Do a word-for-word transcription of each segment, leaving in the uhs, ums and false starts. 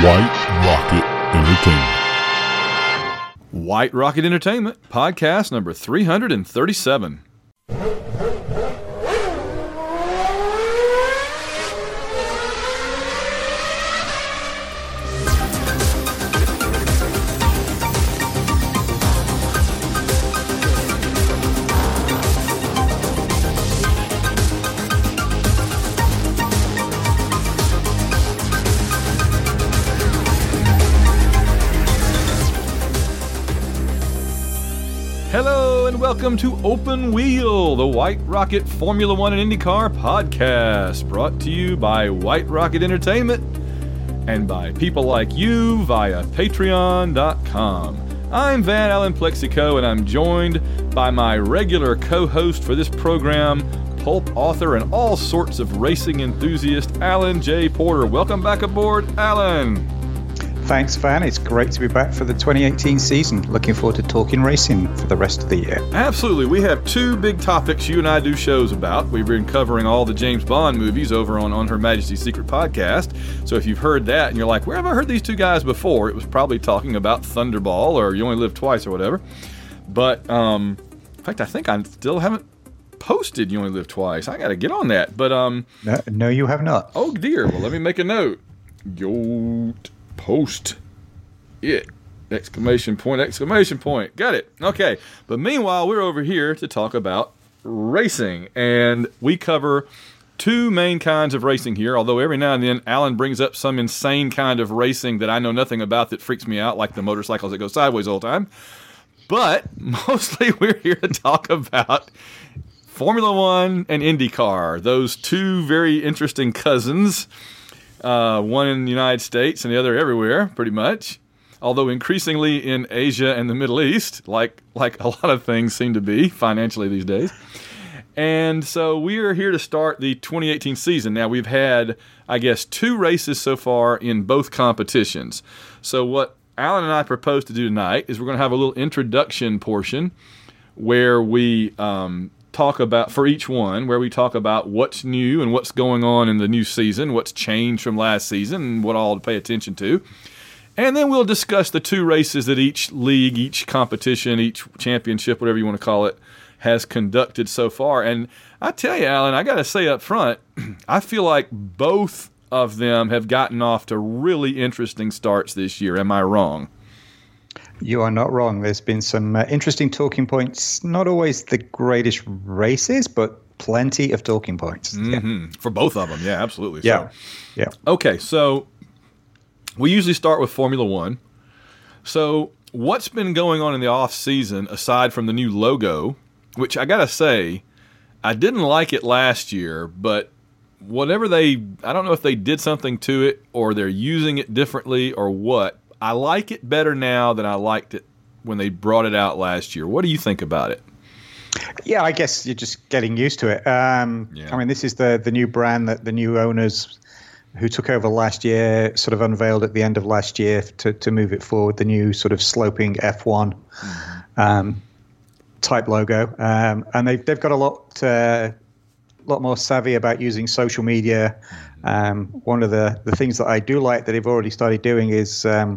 White Rocket Entertainment. White Rocket Entertainment, podcast number three hundred thirty-seven. Hello and welcome to Open Wheel, the White Rocket Formula One and IndyCar podcast, brought to you by White Rocket Entertainment and by people like you via patreon dot com. I'm Van Allen Plexico, and I'm joined by my regular co-host for this program, pulp author and all sorts of racing enthusiast, Alan J. Porter. Welcome back aboard, Alan. Thanks, Van. It's great to be back for the twenty eighteen season. Looking forward to talking racing for the rest of the year. Absolutely. We have two big topics you and I do shows about. We've been covering all the James Bond movies over on, on Her Majesty's Secret podcast. So if you've heard that and you're like, where have I heard these two guys before? It was probably talking about Thunderball or You Only Live Twice or whatever. But, um, in fact, I think I still haven't posted You Only Live Twice. I got to get on that. But, um... No, no, you have not. Oh, dear. Well, let me make a note. Yo... Post it! Exclamation point, exclamation point. Got it. Okay. But meanwhile, we're over here to talk about racing. And we cover two main kinds of racing here, although every now and then Alan brings up some insane kind of racing that I know nothing about that freaks me out, like the motorcycles that go sideways all the time. But mostly we're here to talk about Formula One and IndyCar, those two very interesting cousins. Uh, one in the United States and the other everywhere, pretty much. Although increasingly in Asia and the Middle East, like like a lot of things seem to be financially these days. And so we are here to start the twenty eighteen season. Now, we've had, I guess, two races so far in both competitions. So what Alan and I propose to do tonight is we're going to have a little introduction portion where we... Um, talk about, for each one, where we talk about what's new and what's going on in the new season, what's changed from last season, and what all to pay attention to. And then we'll discuss the two races that each league, each competition, each championship, whatever you want to call it, has conducted so far. And I tell you, Alan, I got to say up front, I feel like both of them have gotten off to really interesting starts this year. Am I wrong? You are not wrong. There's been some uh, interesting talking points. Not always the greatest races, but plenty of talking points. Mm-hmm. Yeah. For both of them, yeah, absolutely. Yeah, so, yeah. Okay, so we usually start with Formula One. So what's been going on in the off season aside from the new logo, which I gotta say, I didn't like it last year, but whatever they, I don't know if they did something to it or they're using it differently or what. I like it better now than I liked it when they brought it out last year. What do you think about it? Yeah, I guess you're just getting used to it. Um, yeah. I mean, this is the the new brand that the new owners who took over last year sort of unveiled at the end of last year to, to move it forward, the new sort of sloping F one mm-hmm. um, type logo. Um, and they've, they've got a lot, uh, lot more savvy about using social media. Mm-hmm. Um, one of the, the things that I do like that they've already started doing is um,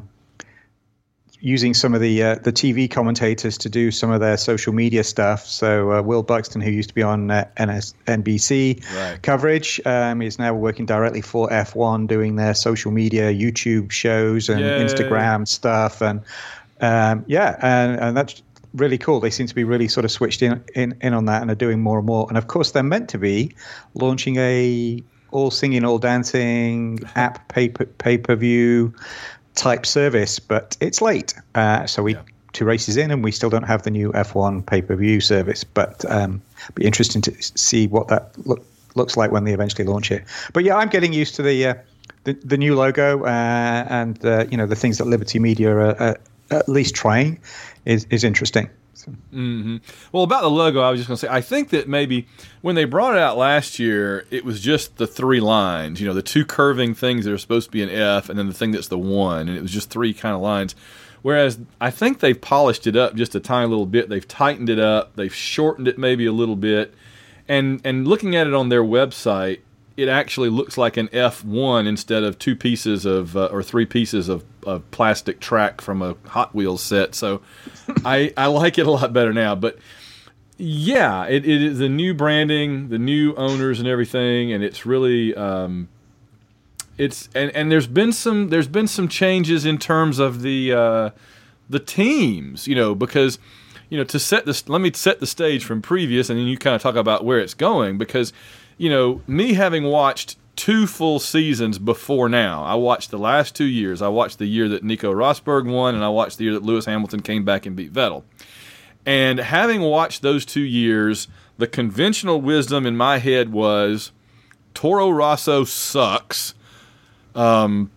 using some of the uh, the T V commentators to do some of their social media stuff. So uh, Will Buxton, who used to be on uh, N B C right. coverage, um, is now working directly for F one, doing their social media, YouTube shows and Yay. Instagram stuff. And um, yeah, and, and that's really cool. They seem to be really sort of switched in, in, in on that and are doing more and more. And of course, they're meant to be launching a all singing, all dancing app pay pay per view type service, but it's late. Uh, so we yeah. two races in, and we still don't have the new F one pay per view service. But um, be interesting to see what that look, looks like when they eventually launch it. But yeah, I'm getting used to the uh, the, the new logo uh, and uh, you know the things that Liberty Media are uh, at least trying is is interesting. So. Mm-hmm. Well, about the logo, I was just going to say, I think that maybe when they brought it out last year, it was just the three lines, you know, the two curving things that are supposed to be an F, and then the thing that's the one, and it was just three kind of lines. Whereas I think they've polished it up just a tiny little bit. They've tightened it up. They've shortened it maybe a little bit. And and looking at it on their website, it actually looks like an F one instead of two pieces of uh, or three pieces of, of plastic track from a Hot Wheels set. So I I like it a lot better now. But yeah, it, it is the new branding, the new owners and everything, and it's really um, it's and, and there's been some there's been some changes in terms of the uh, the teams, you know, because you know to set this let me set the stage from previous, and then you kind of talk about where it's going because. You know, me having watched two full seasons before now, I watched the last two years. I watched the year that Nico Rosberg won, and I watched the year that Lewis Hamilton came back and beat Vettel. And having watched those two years, the conventional wisdom in my head was Toro Rosso sucks. Um,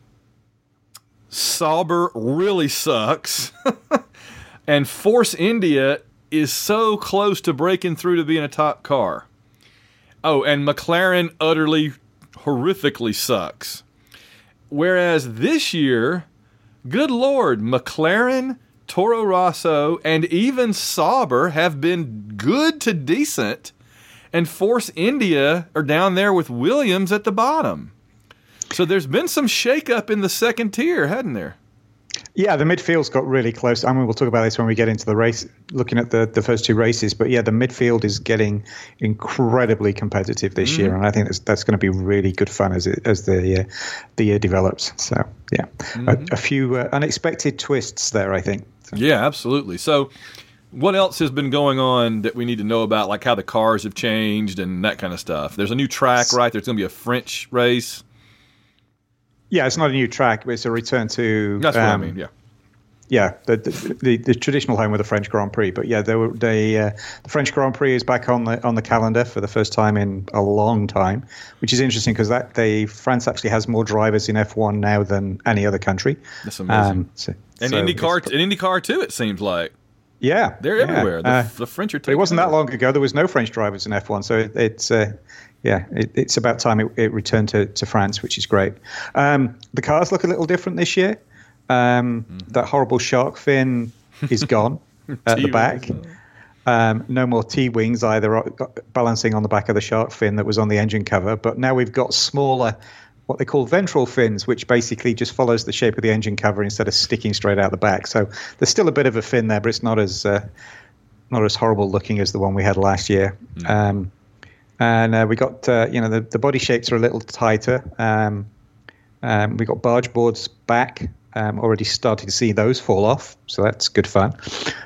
Sauber really sucks. And Force India is so close to breaking through to being a top car. Oh, and McLaren utterly, horrifically sucks. Whereas this year, good Lord, McLaren, Toro Rosso, and even Sauber have been good to decent, and Force India are down there with Williams at the bottom. So there's been some shakeup in the second tier, hasn't there? Yeah, the midfield's got really close. I mean, we'll talk about this when we get into the race, looking at the, the first two races. But yeah, the midfield is getting incredibly competitive this mm-hmm. year, and I think that's that's going to be really good fun as it, as the uh, the year develops. So yeah, mm-hmm. a, a few uh, unexpected twists there, I think. So. Yeah, absolutely. So, what else has been going on that we need to know about, like how the cars have changed and that kind of stuff? There's a new track, right? There's going to be a French race. Yeah, it's not a new track, but it's a return to. That's what um, I mean. Yeah. Yeah, the, the the the traditional home of the French Grand Prix. But yeah, they were, they uh, the French Grand Prix is back on the on the calendar for the first time in a long time, which is interesting because that they France actually has more drivers in F one now than any other country. That's amazing. Um, so, and so IndyCar, and IndyCar too. It seems like. Yeah, they're yeah. everywhere. The, uh, the French are. But it wasn't that long ago. There was no French drivers in F one, so it, it's. Uh, Yeah, it, it's about time it, it returned to, to France, which is great. Um, the cars look a little different this year. Um, mm-hmm. That horrible shark fin is gone at the back. Um, no more T-wings either, balancing on the back of the shark fin that was on the engine cover. But now we've got smaller, what they call ventral fins, which basically just follows the shape of the engine cover instead of sticking straight out the back. So there's still a bit of a fin there, but it's not as uh, not as horrible looking as the one we had last year. Mm-hmm. Um, And uh, we got, uh, you know, the, the body shapes are a little tighter. Um, um, we got barge boards back. Um, already starting to see those fall off, so that's good fun.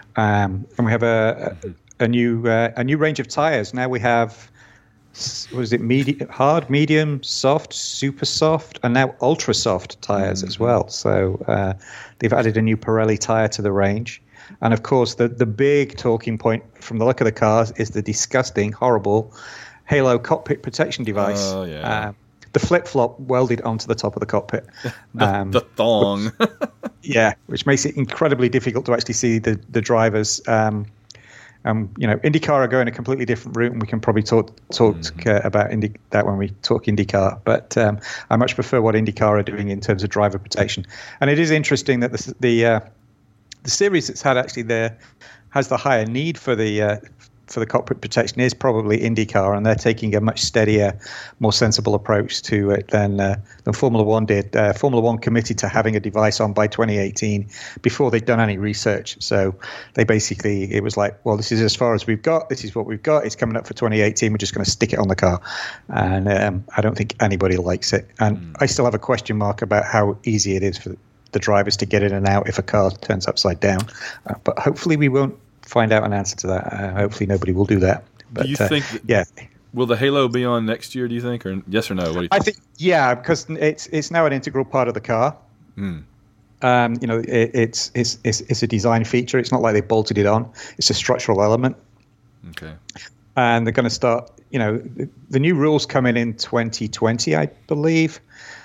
Um, and we have a a, a new uh, a new range of tires. Now we have, what is it, medium, hard, medium, soft, super soft, and now ultra soft tires mm-hmm. as well. So uh, they've added a new Pirelli tire to the range. And of course, the the big talking point from the look of the cars is the disgusting, horrible Halo cockpit protection device. Oh, yeah. Um, the flip-flop welded onto the top of the cockpit. the, um, the thong. which, yeah, which makes it incredibly difficult to actually see the, the drivers. Um, um, you know, IndyCar are going a completely different route, and we can probably talk talk mm-hmm. uh, about Indy, that when we talk IndyCar. But um, I much prefer what IndyCar are doing in terms of driver protection. And it is interesting that the the, uh, the series that's had actually there has the higher need for the uh, for the cockpit protection is probably IndyCar, and they're taking a much steadier, more sensible approach to it than uh, than Formula One did. Uh, Formula One committed to having a device on by twenty eighteen before they'd done any research. So they basically, it was like, well, this is as far as we've got. This is what we've got. It's coming up for twenty eighteen. We're just going to stick it on the car. And um, I don't think anybody likes it. And mm. I still have a question mark about how easy it is for the drivers to get in and out if a car turns upside down. Uh, but hopefully we won't find out an answer to that. Uh, hopefully nobody will do that. But do you uh, think that, yeah. Will the Halo be on next year, do you think, or yes or no? What do you think? I think yeah, because it's it's now an integral part of the car. Mm. Um, you know, it, it's, it's it's it's a design feature. It's not like they bolted it on. It's a structural element. Okay. And they're going to start, you know, the, the new rules come in in twenty twenty, I believe.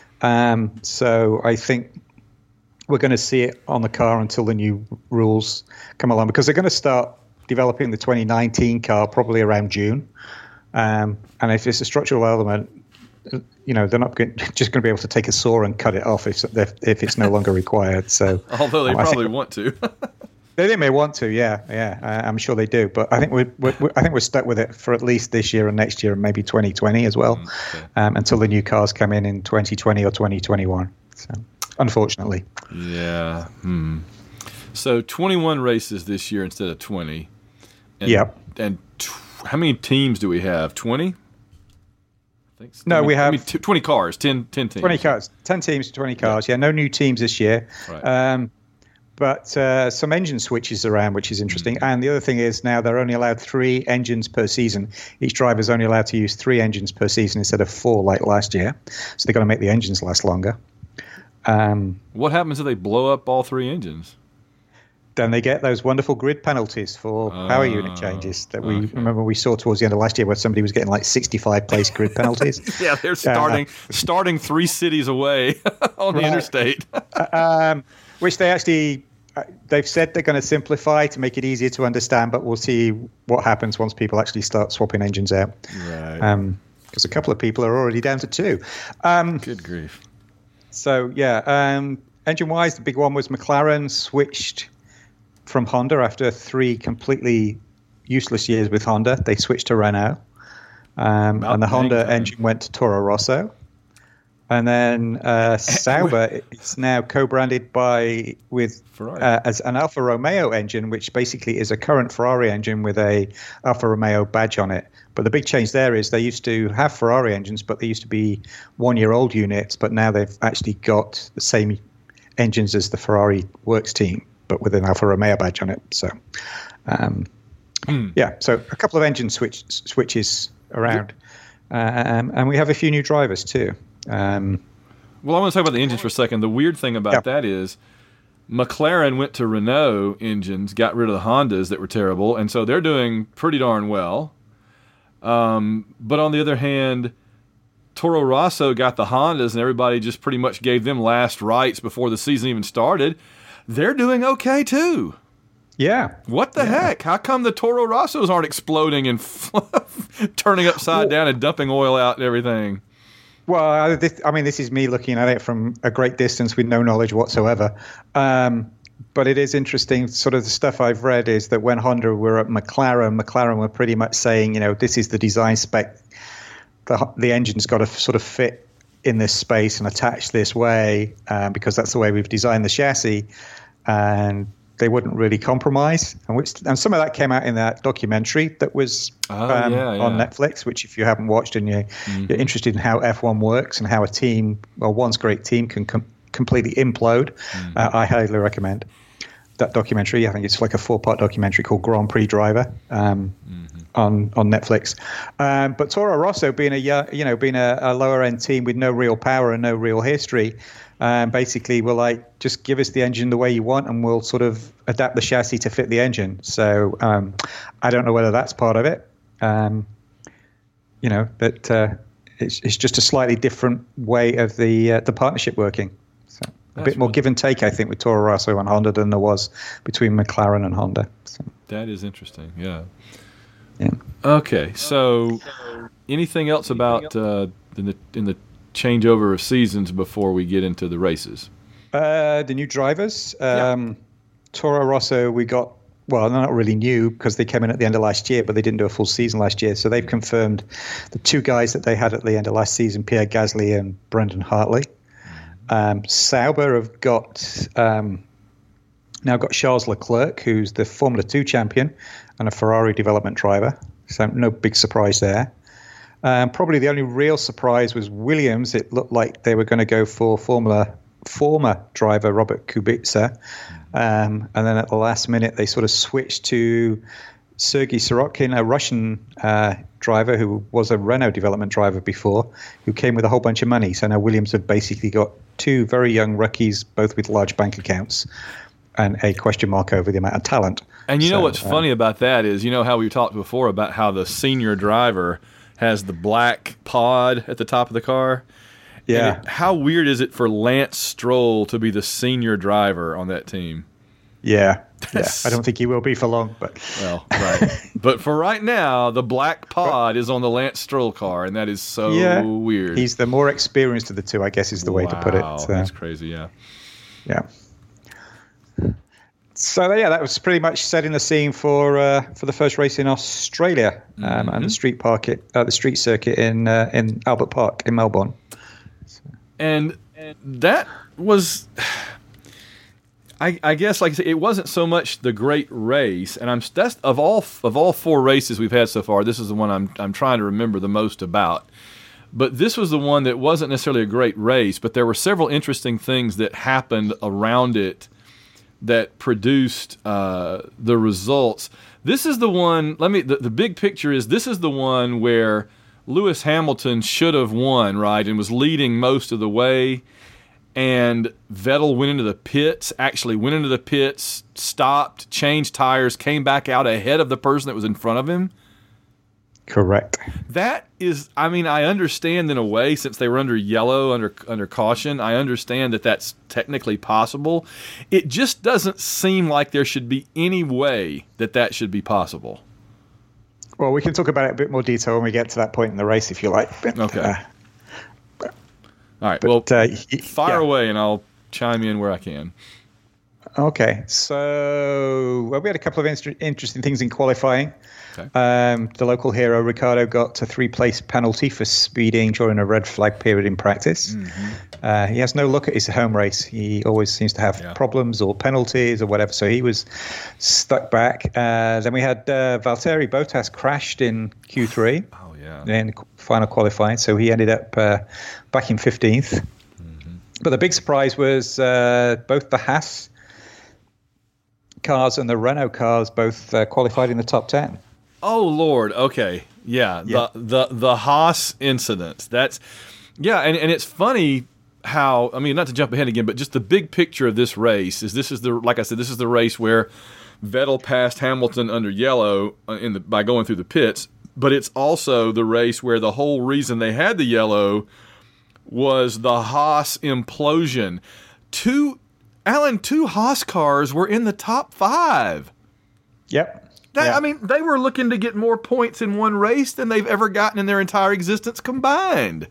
Um, so I think we're going to see it on the car until the new rules come along, because they're going to start developing the twenty nineteen car probably around June. Um, and if it's a structural element, you know, they're not going, just going to be able to take a saw and cut it off if if it's no longer required. So, although they um, probably think, want to. They, they may want to, yeah, yeah. Uh, I'm sure they do, but I think we're, we're, we're I think we're stuck with it for at least this year and next year and maybe twenty twenty as well, okay. um, until the new cars come in in twenty twenty or twenty twenty-one. So, unfortunately, yeah. Hmm. So twenty-one races this year instead of twenty. And, yep. And t- how many teams do we have? twenty? I think so. No, I mean, we have I mean, t- twenty cars, ten, ten teams. twenty cars, ten teams, twenty cars. Yeah, yeah no new teams this year. Right. Um, But uh, some engine switches around, which is interesting. Mm-hmm. And the other thing is now they're only allowed three engines per season. Each driver's only allowed to use three engines per season instead of four like last year. So they've got to make the engines last longer. Um, what happens if they blow up all three engines? Then they get those wonderful grid penalties for uh, power unit changes that we okay. remember we saw towards the end of last year where somebody was getting like sixty-five place grid penalties. Yeah, they're starting uh, starting three cities away on the right. interstate. um, which they actually... They've said they're going to simplify to make it easier to understand, but we'll see what happens once people actually start swapping engines out. Right. Um, because a couple of people are already down to two. Um, Good grief. So, yeah. Um, engine-wise, the big one was McLaren switched from Honda after three completely useless years with Honda. They switched to Renault. Um, and the Honda time. engine went to Toro Rosso. And then uh, Sauber, it's now co-branded by with uh, as an Alfa Romeo engine, which basically is a current Ferrari engine with a Alfa Romeo badge on it. But the big change there is they used to have Ferrari engines, but they used to be one-year-old units. But now they've actually got the same engines as the Ferrari works team, but with an Alfa Romeo badge on it. So, um, mm. yeah, so a couple of engine switch, switches around. Um, and we have a few new drivers too. Um, well, I want to talk about the engines for a second. The weird thing about yeah. that is McLaren went to Renault engines, got rid of the Hondas that were terrible, and so they're doing pretty darn well. Um, but on the other hand, Toro Rosso got the Hondas, and everybody just pretty much gave them last rites before the season even started. They're doing okay, too. Yeah. What the yeah. heck? How come the Toro Rossos aren't exploding and turning upside well, down and dumping oil out and everything? Well, this, I mean, this is me looking at it from a great distance with no knowledge whatsoever. Um, but it is interesting. Sort of the stuff I've read is that when Honda were at McLaren, McLaren were pretty much saying, you know, this is the design spec. The, the engine's got to sort of fit in this space and attach this way um, because that's the way we've designed the chassis. And they wouldn't really compromise, and which and some of that came out in that documentary that was oh, um, yeah, yeah. on Netflix. Which, if you haven't watched and you're, mm-hmm. you're interested in how F one works and how a team, well, one's great team can com- completely implode, mm-hmm. uh, I highly recommend that documentary. I think it's like a four-part documentary called Grand Prix Driver um, mm-hmm. on on Netflix. Um, but Toro Rosso, being a you know being a, a lower-end team with no real power and no real history. Um, basically, we're like, just give us the engine the way you want, and we'll sort of adapt the chassis to fit the engine. So um, I don't know whether that's part of it, um, you know, but uh, it's it's just a slightly different way of the uh, the partnership working. So a that's bit more really give and take, I think, with Toro Rosso and Honda than there was between McLaren and Honda. So. That is interesting. Yeah. Yeah. Okay. So, anything else about uh, in the in the changeover of seasons before we get into the races? Uh, the new drivers. Um, yeah. Toro Rosso, we got, well, they're not really new because they came in at the end of last year, but they didn't do a full season last year. So they've confirmed the two guys that they had at the end of last season, Pierre Gasly and Brendan Hartley. Um, Sauber have got um, now got Charles Leclerc, who's the Formula two champion and a Ferrari development driver. So no big surprise there. Um, probably the only real surprise was Williams. It looked like they were going to go for Formula former driver Robert Kubica. Um, and then at the last minute, they sort of switched to Sergei Sorokin, a Russian uh, driver who was a Renault development driver before, who came with a whole bunch of money. So now Williams have basically got two very young rookies, both with large bank accounts, and a question mark over the amount of talent. And you so, know what's uh, funny about that is, you know how we talked before about how the senior driver has the black pod at the top of the car? Yeah. It, how weird is it for Lance Stroll to be the senior driver on that team? Yeah. Yeah. I don't think he will be for long, but well, right. But for right now, the black pod is on the Lance Stroll car, and that is so yeah, weird. He's the more experienced of the two, I guess, is the way wow, to put it. So, that's crazy. Yeah. Yeah. So yeah, that was pretty much setting the scene for uh, for the first race in Australia um, mm-hmm. and the street park at uh, the street circuit in uh, in Albert Park in Melbourne. So. And, and that was, I, I guess, like I said, it wasn't so much the great race, and I'm that's of all of all four races we've had so far. This is the one I'm I'm trying to remember the most about. But this was the one that wasn't necessarily a great race, but there were several interesting things that happened around it that produced uh, the results. This is the one, let me, the, the big picture is this is the one where Lewis Hamilton should have won, right, and was leading most of the way, and Vettel went into the pits, actually went into the pits, stopped, changed tires, came back out ahead of the person that was in front of him. Correct. That is, I mean, I understand in a way, since they were under yellow, under under caution, I understand that that's technically possible. It just doesn't seem like there should be any way that that should be possible. Well, we can talk about it in a bit more detail when we get to that point in the race, if you like. But, okay. Uh, but, All right. But, well, uh, fire yeah. away, and I'll chime in where I can. Okay. So well, we had a couple of inter- interesting things in qualifying. Okay. Um, the local hero, Ricciardo, got a three-place penalty for speeding during a red flag period in practice. Mm-hmm. Uh, he has no luck at his home race. He always seems to have yeah. problems or penalties or whatever, so he was stuck back. Uh, then we had uh, Valtteri Bottas crashed in Q three oh, yeah. in final qualifying, so he ended up uh, back in fifteenth. Mm-hmm. But the big surprise was uh, both the Haas cars and the Renault cars both uh, qualified in the top ten. Oh Lord, okay, yeah, yeah. the the the Haas incident. That's yeah, and, and it's funny how I mean, not to jump ahead again, but just the big picture of this race is this is the like I said, this is the race where Vettel passed Hamilton under yellow in the by going through the pits, but it's also the race where the whole reason they had the yellow was the Haas implosion. Two, Alan, two Haas cars were in the top five. Yep. That, yeah. I mean, they were looking to get more points in one race than they've ever gotten in their entire existence combined.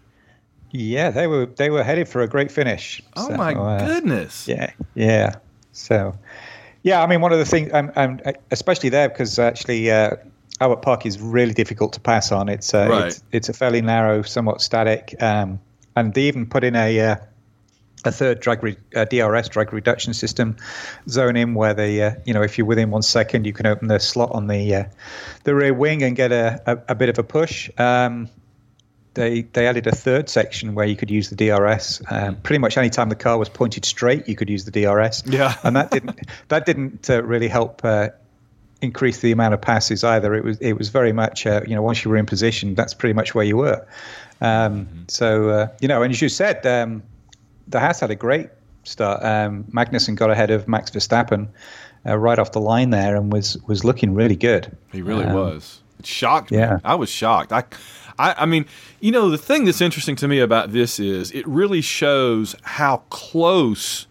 Yeah, they were they were headed for a great finish. Oh so, my uh, goodness! Yeah, yeah. So, yeah, I mean, one of the things, um, um, especially there, because actually uh, Albert Park is really difficult to pass on. It's uh, right. it's, it's a fairly narrow, somewhat static, um, and they even put in a. Uh, a third drag re- uh, D R S drag reduction system zone in where they, uh, you know, if you're within one second, you can open the slot on the uh, the rear wing and get a, a, a bit of a push. Um, they they added a third section where you could use the D R S. Um, pretty much any time the car was pointed straight, you could use the D R S. Yeah, and that didn't that didn't uh, really help uh, increase the amount of passes either. It was it was very much uh, you know, once you were in position, that's pretty much where you were. Um, mm-hmm. So uh, you know, and as you said. Um, The Haas had a great start. Um, Magnussen got ahead of Max Verstappen uh, right off the line there and was was looking really good. He really um, was. It shocked me. Yeah. I was shocked. I, I, I mean, you know, the thing that's interesting to me about this is it really shows how close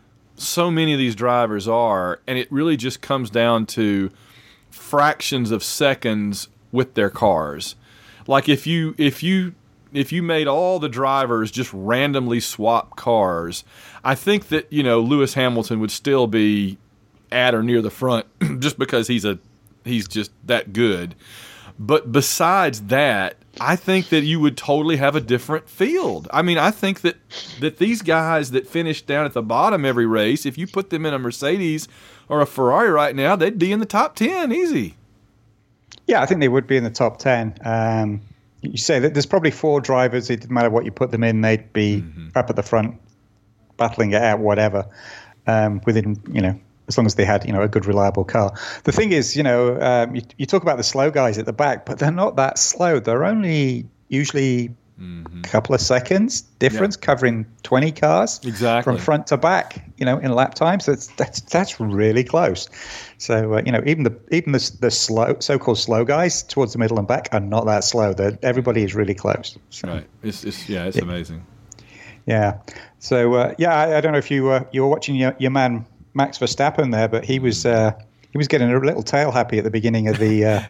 so many of these drivers are, and it really just comes down to fractions of seconds with their cars. Like if you if you if you made all the drivers just randomly swap cars, I think that, you know, Lewis Hamilton would still be at or near the front just because he's a he's just that good. But besides that, I think that you would totally have a different field. I mean, I think that, that these guys that finish down at the bottom every race, if you put them in a Mercedes or a Ferrari right now, they'd be in the top ten easy. Yeah, I think they would be in the top ten. Um, you say that there's probably four drivers. It didn't matter what you put them in; they'd be mm-hmm. up at the front, battling it out, whatever. Um, within, you know, as long as they had, you know, a good, reliable car. The thing is, you know, um, you, you talk about the slow guys at the back, but they're not that slow. They're only usually mm-hmm. a couple of seconds difference, yeah. covering twenty cars exactly from front to back, you know, in lap time. So that's that's, that's really close. So uh, you know, even the even the, the slow, so-called slow guys towards the middle and back are not that slow. They're, everybody is really close. So, right. It's, it's yeah, it's yeah. amazing. Yeah. So uh, yeah, I, I don't know if you uh, you were watching your, your man Max Verstappen there, but he was uh, he was getting a little tail happy at the beginning of the uh,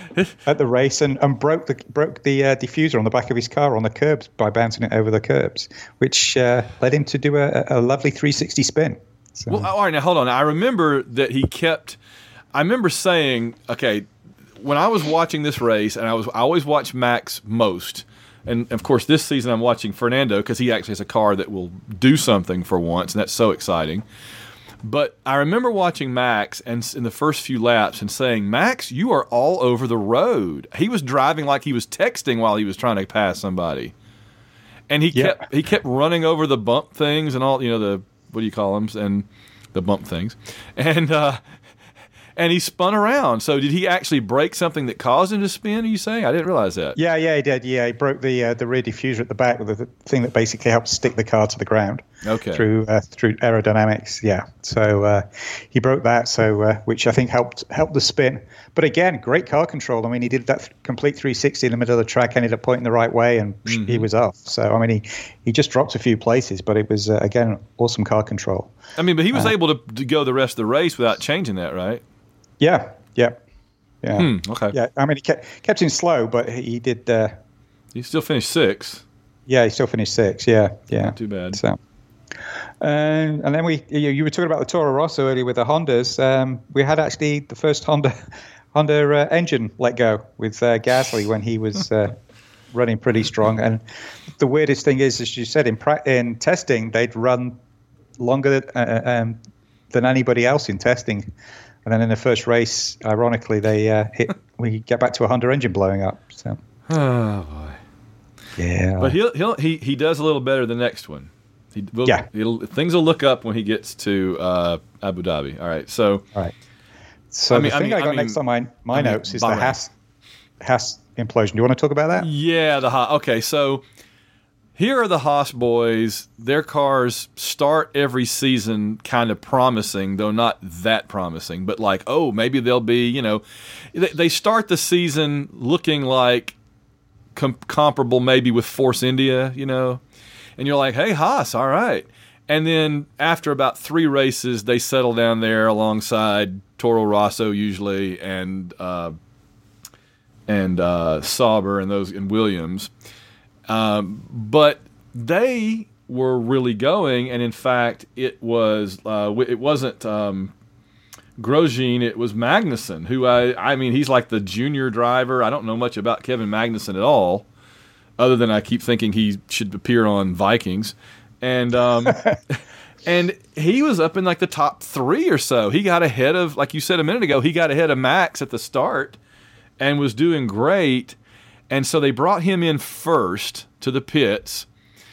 at the race and, and broke the broke the uh, diffuser on the back of his car on the curbs by bouncing it over the curbs, which uh, led him to do a, a lovely three sixty spin. So. Well, all right, now hold on. I remember that he kept. I remember saying, okay, when I was watching this race, and I was I always watch Max most, and of course this season I'm watching Fernando because he actually has a car that will do something for once, and that's so exciting. But I remember watching Max and in the first few laps and saying, Max, you are all over the road. He was driving like he was texting while he was trying to pass somebody, and he yeah. kept he kept running over the bump things and all, you know, the what do you call them, and the bump things, and uh, and he spun around. So did he actually break something that caused him to spin? Are you saying? I didn't realize that. Yeah, yeah, he did. Yeah, he broke the uh, the rear diffuser at the back, the, the thing that basically helps stick the car to the ground. Okay. Through uh, through aerodynamics. Yeah. So uh, he broke that. So uh, which I think helped helped the spin. But again, great car control. I mean, he did that complete three sixty in the middle of the track, ended up pointing the right way, and mm-hmm. he was off. So I mean, he he just dropped a few places, but it was uh, again awesome car control. I mean, but he was uh, able to, to go the rest of the race without changing that, right? Yeah. Yeah. Yeah. Hmm, okay. Yeah. I mean, he kept kept him slow, but he did. Uh, he still finished sixth. Yeah, he still finished sixth. Yeah. Yeah. Not too bad. So. And and then we you, you were talking about the Toro Rosso earlier with the Hondas. Um, we had actually the first Honda Honda uh, engine let go with uh, Gasly when he was uh, running pretty strong. And the weirdest thing is, as you said, in pra- in testing they'd run longer uh, um, than anybody else in testing. And then in the first race, ironically, they uh, hit. We get back to a Honda engine blowing up. So. Oh boy. Yeah. But he'll he'll he he does a little better the next one. He will, yeah. It'll, things will look up when he gets to uh, Abu Dhabi. All right. So. All right. So I mean, the thing I, mean, I got I mean, next on my my I notes mean, is Bahrain. the Haas Haas implosion. Do you want to talk about that? Yeah. The Haas. Okay. So. Here are the Haas boys. Their cars start every season kind of promising, though not that promising. But like, oh, maybe they'll be, you know, they, they start the season looking like com- comparable maybe with Force India, you know. And you're like, hey, Haas, all right. And then after about three races, they settle down there alongside Toro Rosso usually and uh, and uh, Sauber and those and Williams. Um, but they were really going, and in fact, it was uh, it wasn't um, Grosjean, it was Magnussen, who I I mean he's like the junior driver. I don't know much about Kevin Magnussen at all, other than I keep thinking he should appear on Vikings, and um, and he was up in like the top three or so. He got ahead of, like you said a minute ago, he got ahead of Max at the start, and was doing great. And so they brought him in first to the pits,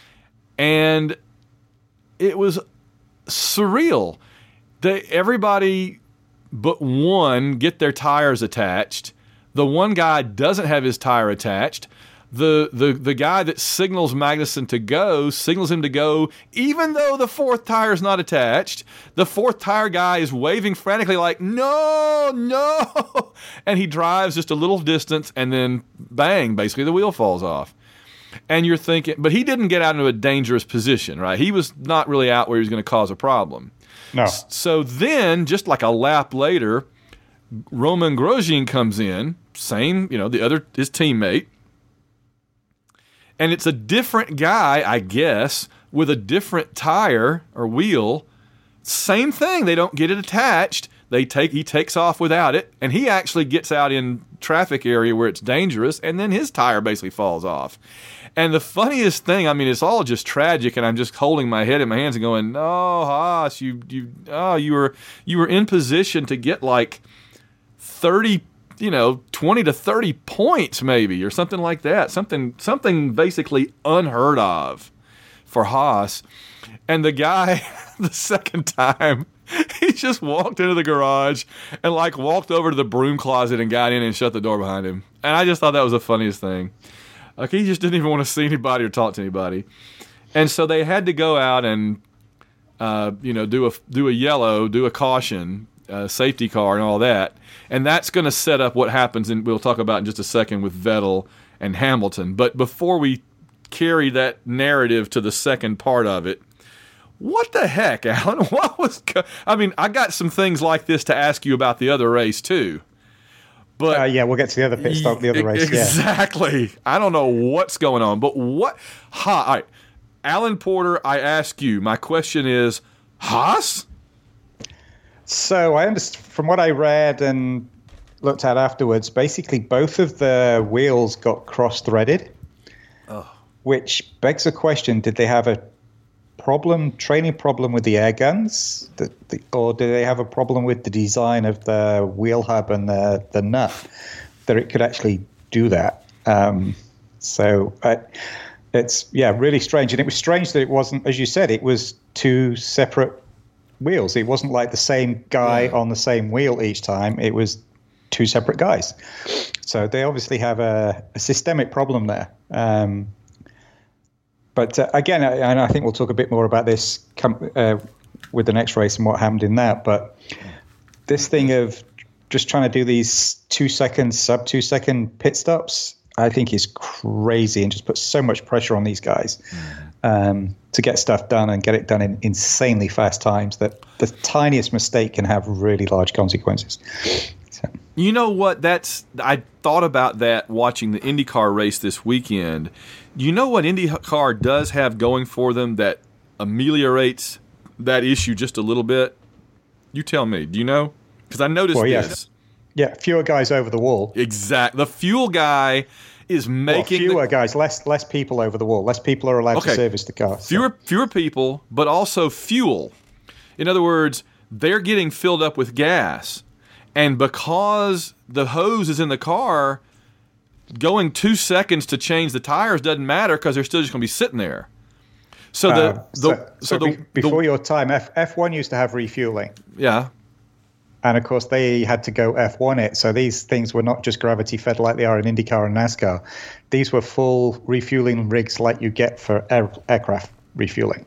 and it was surreal. They, everybody but one get their tires attached. The one guy doesn't have his tire attached. The, the, the guy that signals Magnussen to go signals him to go even though the fourth tire is not attached. The fourth tire guy is waving frantically like, no, no. And he drives just a little distance and then bang, basically the wheel falls off. And you're thinking, but he didn't get out into a dangerous position, right? He was not really out where he was going to cause a problem. No. So then, just like a lap later, Romain Grosjean comes in, same, you know, the other, his teammate. And it's a different guy, I guess, with a different tire or wheel. Same thing. They don't get it attached. They take he takes off without it, and he actually gets out in traffic area where it's dangerous, and then his tire basically falls off. And the funniest thing, I mean, it's all just tragic, and I'm just holding my head in my hands and going, "No, Haas, you you oh you were you were in position to get like thirty." You know, twenty to thirty points maybe, or something like that. Something something basically unheard of for Haas. And the guy, the second time, he just walked into the garage and like walked over to the broom closet and got in and shut the door behind him. And I just thought that was the funniest thing. Like, he just didn't even want to see anybody or talk to anybody. And so they had to go out and, uh, you know, do a do a yellow, do a caution, uh, safety car and all that. And that's going to set up what happens, and we'll talk about in just a second with Vettel and Hamilton. But before we carry that narrative to the second part of it, what the heck, Alan? What was? Co- I mean, I got some things like this to ask you about the other race too. But uh, yeah, we'll get to the other pit stop, the other race. Exactly. Yeah. I don't know what's going on, but what? Ha! All right. Alan Porter, I ask you. My question is, Haas? So I understand from what I read and looked at afterwards, basically both of the wheels got cross-threaded, oh. which begs the question, did they have a problem, training problem with the air guns, the, the, or do they have a problem with the design of the wheel hub and the, the nut, that it could actually do that? Um, so uh, it's, yeah, really strange. And it was strange that it wasn't, as you said, it was two separate wheels. It wasn't like the same guy yeah. on the same wheel each time. It was two separate guys. So they obviously have a, a systemic problem there. Um, but uh, again, I, and I think we'll talk a bit more about this com- uh, with the next race and what happened in that. But this thing of just trying to do these two second, sub two second pit stops, I think is crazy and just puts so much pressure on these guys. Mm-hmm. Um, to get stuff done and get it done in insanely fast times that the tiniest mistake can have really large consequences. So. You know what? That's I thought about that watching the IndyCar race this weekend. You know what IndyCar does have going for them that ameliorates that issue just a little bit? You tell me. Do you know? Because I noticed well, yeah. this. Yeah, fewer guys over the wall. Exactly. The fuel guy is making well, fewer the, guys, less less people over the wall. Less people are allowed okay. to service the car. So. Fewer fewer people, but also fuel. In other words, they're getting filled up with gas, and because the hose is in the car, going two seconds to change the tires doesn't matter because they're still just going to be sitting there. So the, uh, so, the so, so the, be, before the, your time, F F1 used to have refueling. Yeah. And, of course, they had to go F one it. So these things were not just gravity-fed like they are in IndyCar and NASCAR. These were full refueling rigs like you get for air, aircraft refueling.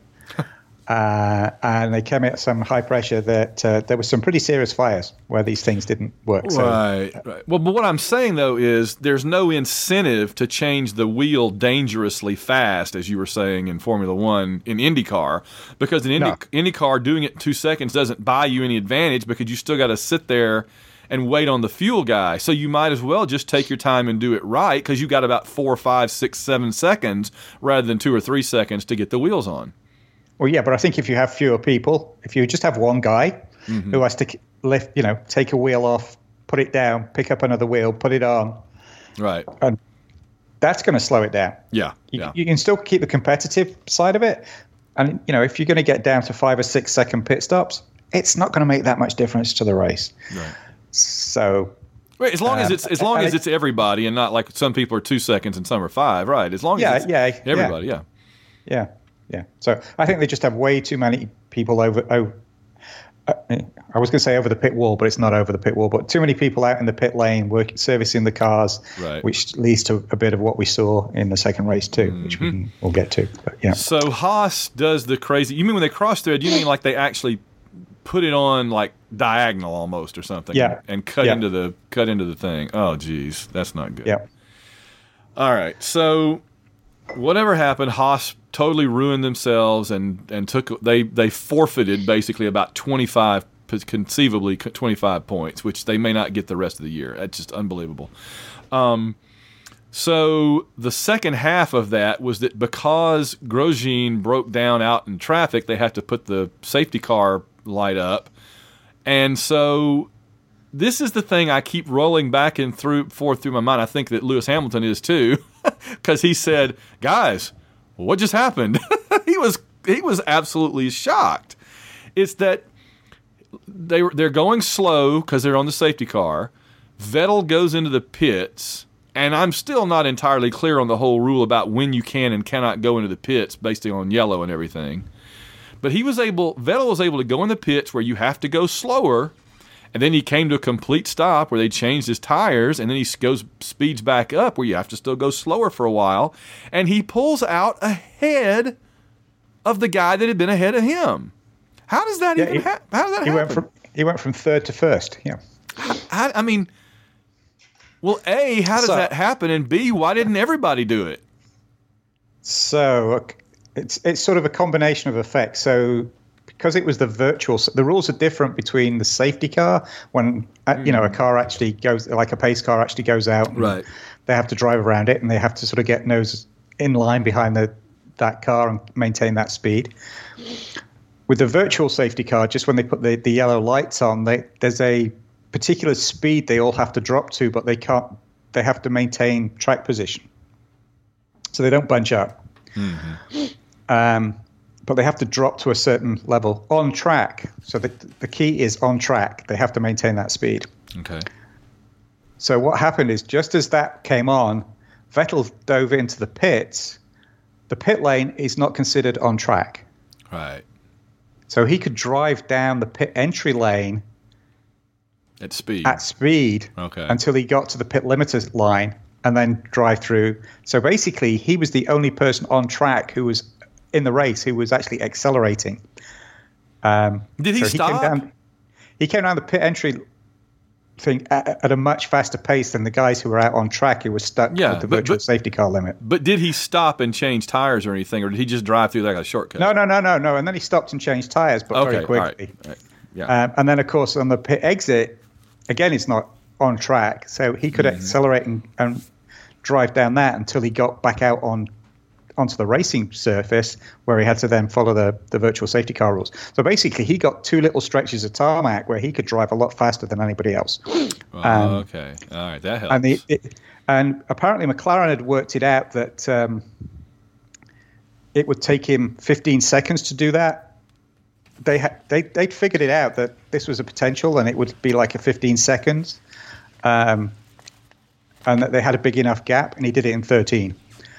uh, and they came at some high pressure that uh, there was some pretty serious fires where these things didn't work. So, right, right. Well, but what I'm saying, though, is there's no incentive to change the wheel dangerously fast, as you were saying in Formula One in IndyCar, because in Indy, no. IndyCar, doing it in two seconds doesn't buy you any advantage because you still got to sit there and wait on the fuel guy. So you might as well just take your time and do it right because you got about four, five, six, seven seconds rather than two or three seconds to get the wheels on. Well, yeah, but I think if you have fewer people, if you just have one guy mm-hmm. who has to lift, you know, take a wheel off, put it down, pick up another wheel, put it on, right, and that's going to slow it down. Yeah, you, yeah. you can still keep the competitive side of it, and you know, if you're going to get down to five or six second pit stops, it's not going to make that much difference to the race. Right. So. As long um, as it's as long as it's everybody and not like some people are two seconds and some are five, right? As long as yeah, it's yeah, everybody, yeah. yeah. Yeah. Yeah, so I think they just have way too many people over. Oh, uh, I was going to say over the pit wall, but it's not over the pit wall. But too many people out in the pit lane, working, servicing the cars, right. which leads to a bit of what we saw in the second race too, mm-hmm. which we can, we'll get to. But yeah. So Haas does the crazy. You mean when they cross thread? You mean like they actually put it on like diagonal almost or something? Yeah. And cut yeah. into the cut into the thing. Oh, geez, that's not good. Yeah. All right, so. Whatever happened, Haas totally ruined themselves and, and took they they forfeited basically about twenty-five, conceivably twenty-five points, which they may not get the rest of the year. That's just unbelievable. Um, so the second half of that was that because Grosjean broke down out in traffic, they have to put the safety car light up, and so. This is the thing I keep rolling back and through forth through my mind. I think that Lewis Hamilton is too, because he said, "Guys, what just happened?" he was he was absolutely shocked. It's that they they're going slow because they're on the safety car. Vettel goes into the pits, and I'm still not entirely clear on the whole rule about when you can and cannot go into the pits based on yellow and everything. But he was able. Vettel was able to go in the pits where you have to go slower. And then he came to a complete stop where they changed his tires, and then he goes speeds back up where you have to still go slower for a while, and he pulls out ahead of the guy that had been ahead of him. How does that yeah, even happen? How does that he happen? Went from, he went from third to first. Yeah. How, how, I mean, well, A, how does so, that happen, and B, why didn't everybody do it? So it's it's sort of a combination of effects. So. Because it was the virtual, the rules are different between the safety car when mm. you know a car actually goes, like a pace car actually goes out. And right. They have to drive around it, and they have to sort of get nose in line behind the that car and maintain that speed. with the virtual safety car, just when they put the, the yellow lights on, they, there's a particular speed they all have to drop to, but they can't. They have to maintain track position, so they don't bunch up. Mm-hmm. Um, but they have to drop to a certain level on track. So the the key is on track. They have to maintain that speed. Okay. So what happened is, just as that came on, Vettel dove into the pits. The pit lane is not considered on track. Right. So he could drive down the pit entry lane at speed. At speed. Okay. Until he got to the pit limiter line and then drive through. So basically, he was the only person on track who was in the race who was actually accelerating. Um, Did he so stop? He came, down, he came down the pit entry thing at, at a much faster pace than the guys who were out on track who were stuck yeah, with the but, virtual but, safety car limit. But did he stop and change tires or anything, or did he just drive through like a shortcut? No, no, no, no, no. And then he stopped and changed tires, but okay, very quickly. All right, all right. Yeah. Um, and then, of course, on the pit exit, again, it's not on track, so he could mm-hmm. accelerate and, and drive down that until he got back out on onto the racing surface, where he had to then follow the, the virtual safety car rules. So basically, he got two little stretches of tarmac where he could drive a lot faster than anybody else. Oh, um, okay, all right, that helps. And, the, it, and apparently, McLaren had worked it out that um, it would take him fifteen seconds to do that. They had they they'd figured it out that this was a potential, and it would be like a fifteen seconds, um, and that they had a big enough gap, and he did it in thirteen.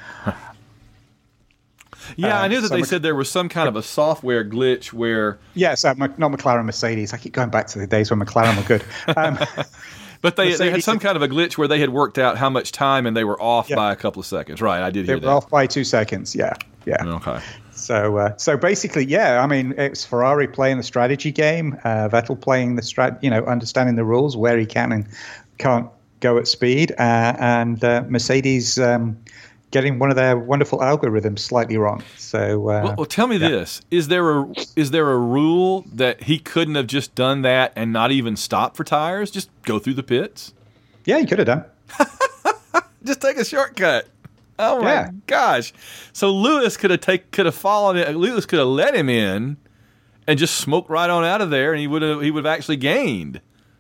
Yeah, um, I knew that so they Mc- said there was some kind of a software glitch where. Yes, uh, not McLaren, Mercedes. I keep going back to the days when McLaren were good. Um, but they they had some kind of a glitch where they had worked out how much time, and they were off yeah. by a couple of seconds. Right, I did they hear that. They were off by two seconds. Yeah, yeah. Okay. So, uh, so basically, yeah. I mean, it's Ferrari playing the strategy game, uh, Vettel playing the strat, you know, understanding the rules where he can and can't go at speed, uh, and uh, Mercedes um, getting one of their wonderful algorithms slightly wrong. So, uh, well, well, tell me yeah. this: is there a is there a rule that he couldn't have just done that and not even stop for tires? Just go through the pits? Yeah, he could have done. Just take a shortcut. Oh my yeah. gosh! So Lewis could have take could have followed it. Lewis could have let him in, and just smoked right on out of there, and he would have he would have actually gained.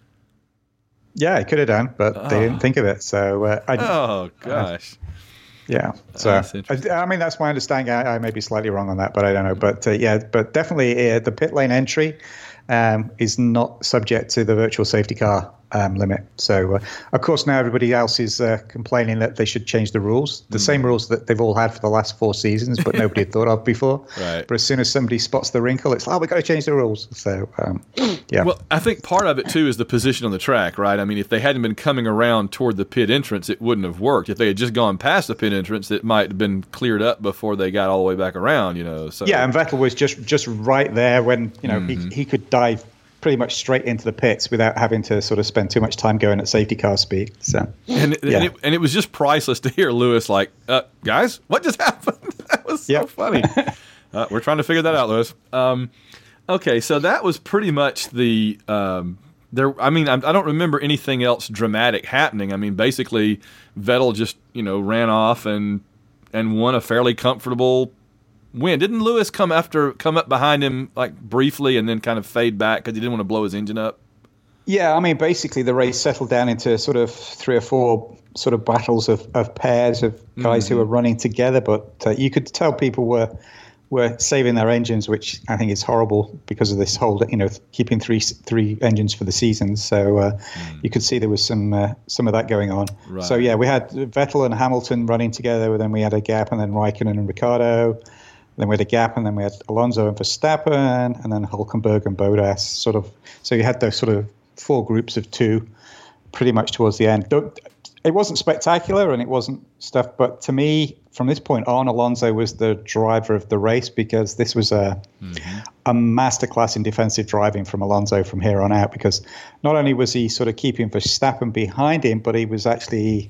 Yeah, he could have done, but oh. they didn't think of it. So, uh, I, oh gosh. Uh, yeah, so I, I mean that's my understanding. I, I may be slightly wrong on that, but I don't know. But uh, yeah, but definitely uh, the pit lane entry um, is not subject to the virtual safety car um, limit. So uh, of course now everybody else is uh, complaining that they should change the rules, the mm. same rules that they've all had for the last four seasons, but nobody had thought of before. Right. But as soon as somebody spots the wrinkle, it's oh, we got to change the rules. So um, yeah. Well, I think part of it too is the position on the track, right? I mean, if they hadn't been coming around toward the pit entrance, it wouldn't have worked. If they had just gone past the pit entrance, it might have been cleared up before they got all the way back around. You know. So yeah, and Vettel was just just right there when you know mm-hmm. he he could dive pretty much straight into the pits without having to sort of spend too much time going at safety car speed. So, and, yeah. and, it, and it was just priceless to hear Lewis like, uh, guys, what just happened? That was so yep. funny. uh, we're trying to figure that out, Lewis. Um, okay, so that was pretty much the um, there. I mean, I, I don't remember anything else dramatic happening. I mean, basically, Vettel just you know ran off and and won a fairly comfortable win. Didn't Lewis come after come up behind him like briefly and then kind of fade back because he didn't want to blow his engine up? Yeah, I mean, basically the race settled down into sort of three or four sort of battles of, of pairs of guys mm-hmm. who were running together, but uh, you could tell people were were saving their engines, which I think is horrible because of this whole, you know, keeping three three engines for the season. So uh, mm. you could see there was some uh, some of that going on. Right. So yeah, we had Vettel and Hamilton running together, then we had a gap, and then Raikkonen and Ricciardo. Then we had a gap, and then we had Alonso and Verstappen, and then Hülkenberg and Bottas. Sort of, so you had those sort of four groups of two, pretty much towards the end. It wasn't spectacular, and it wasn't stuff. But to me, from this point on, Alonso was the driver of the race because this was a mm-hmm. a masterclass in defensive driving from Alonso from here on out. Because not only was he sort of keeping Verstappen behind him, but he was actually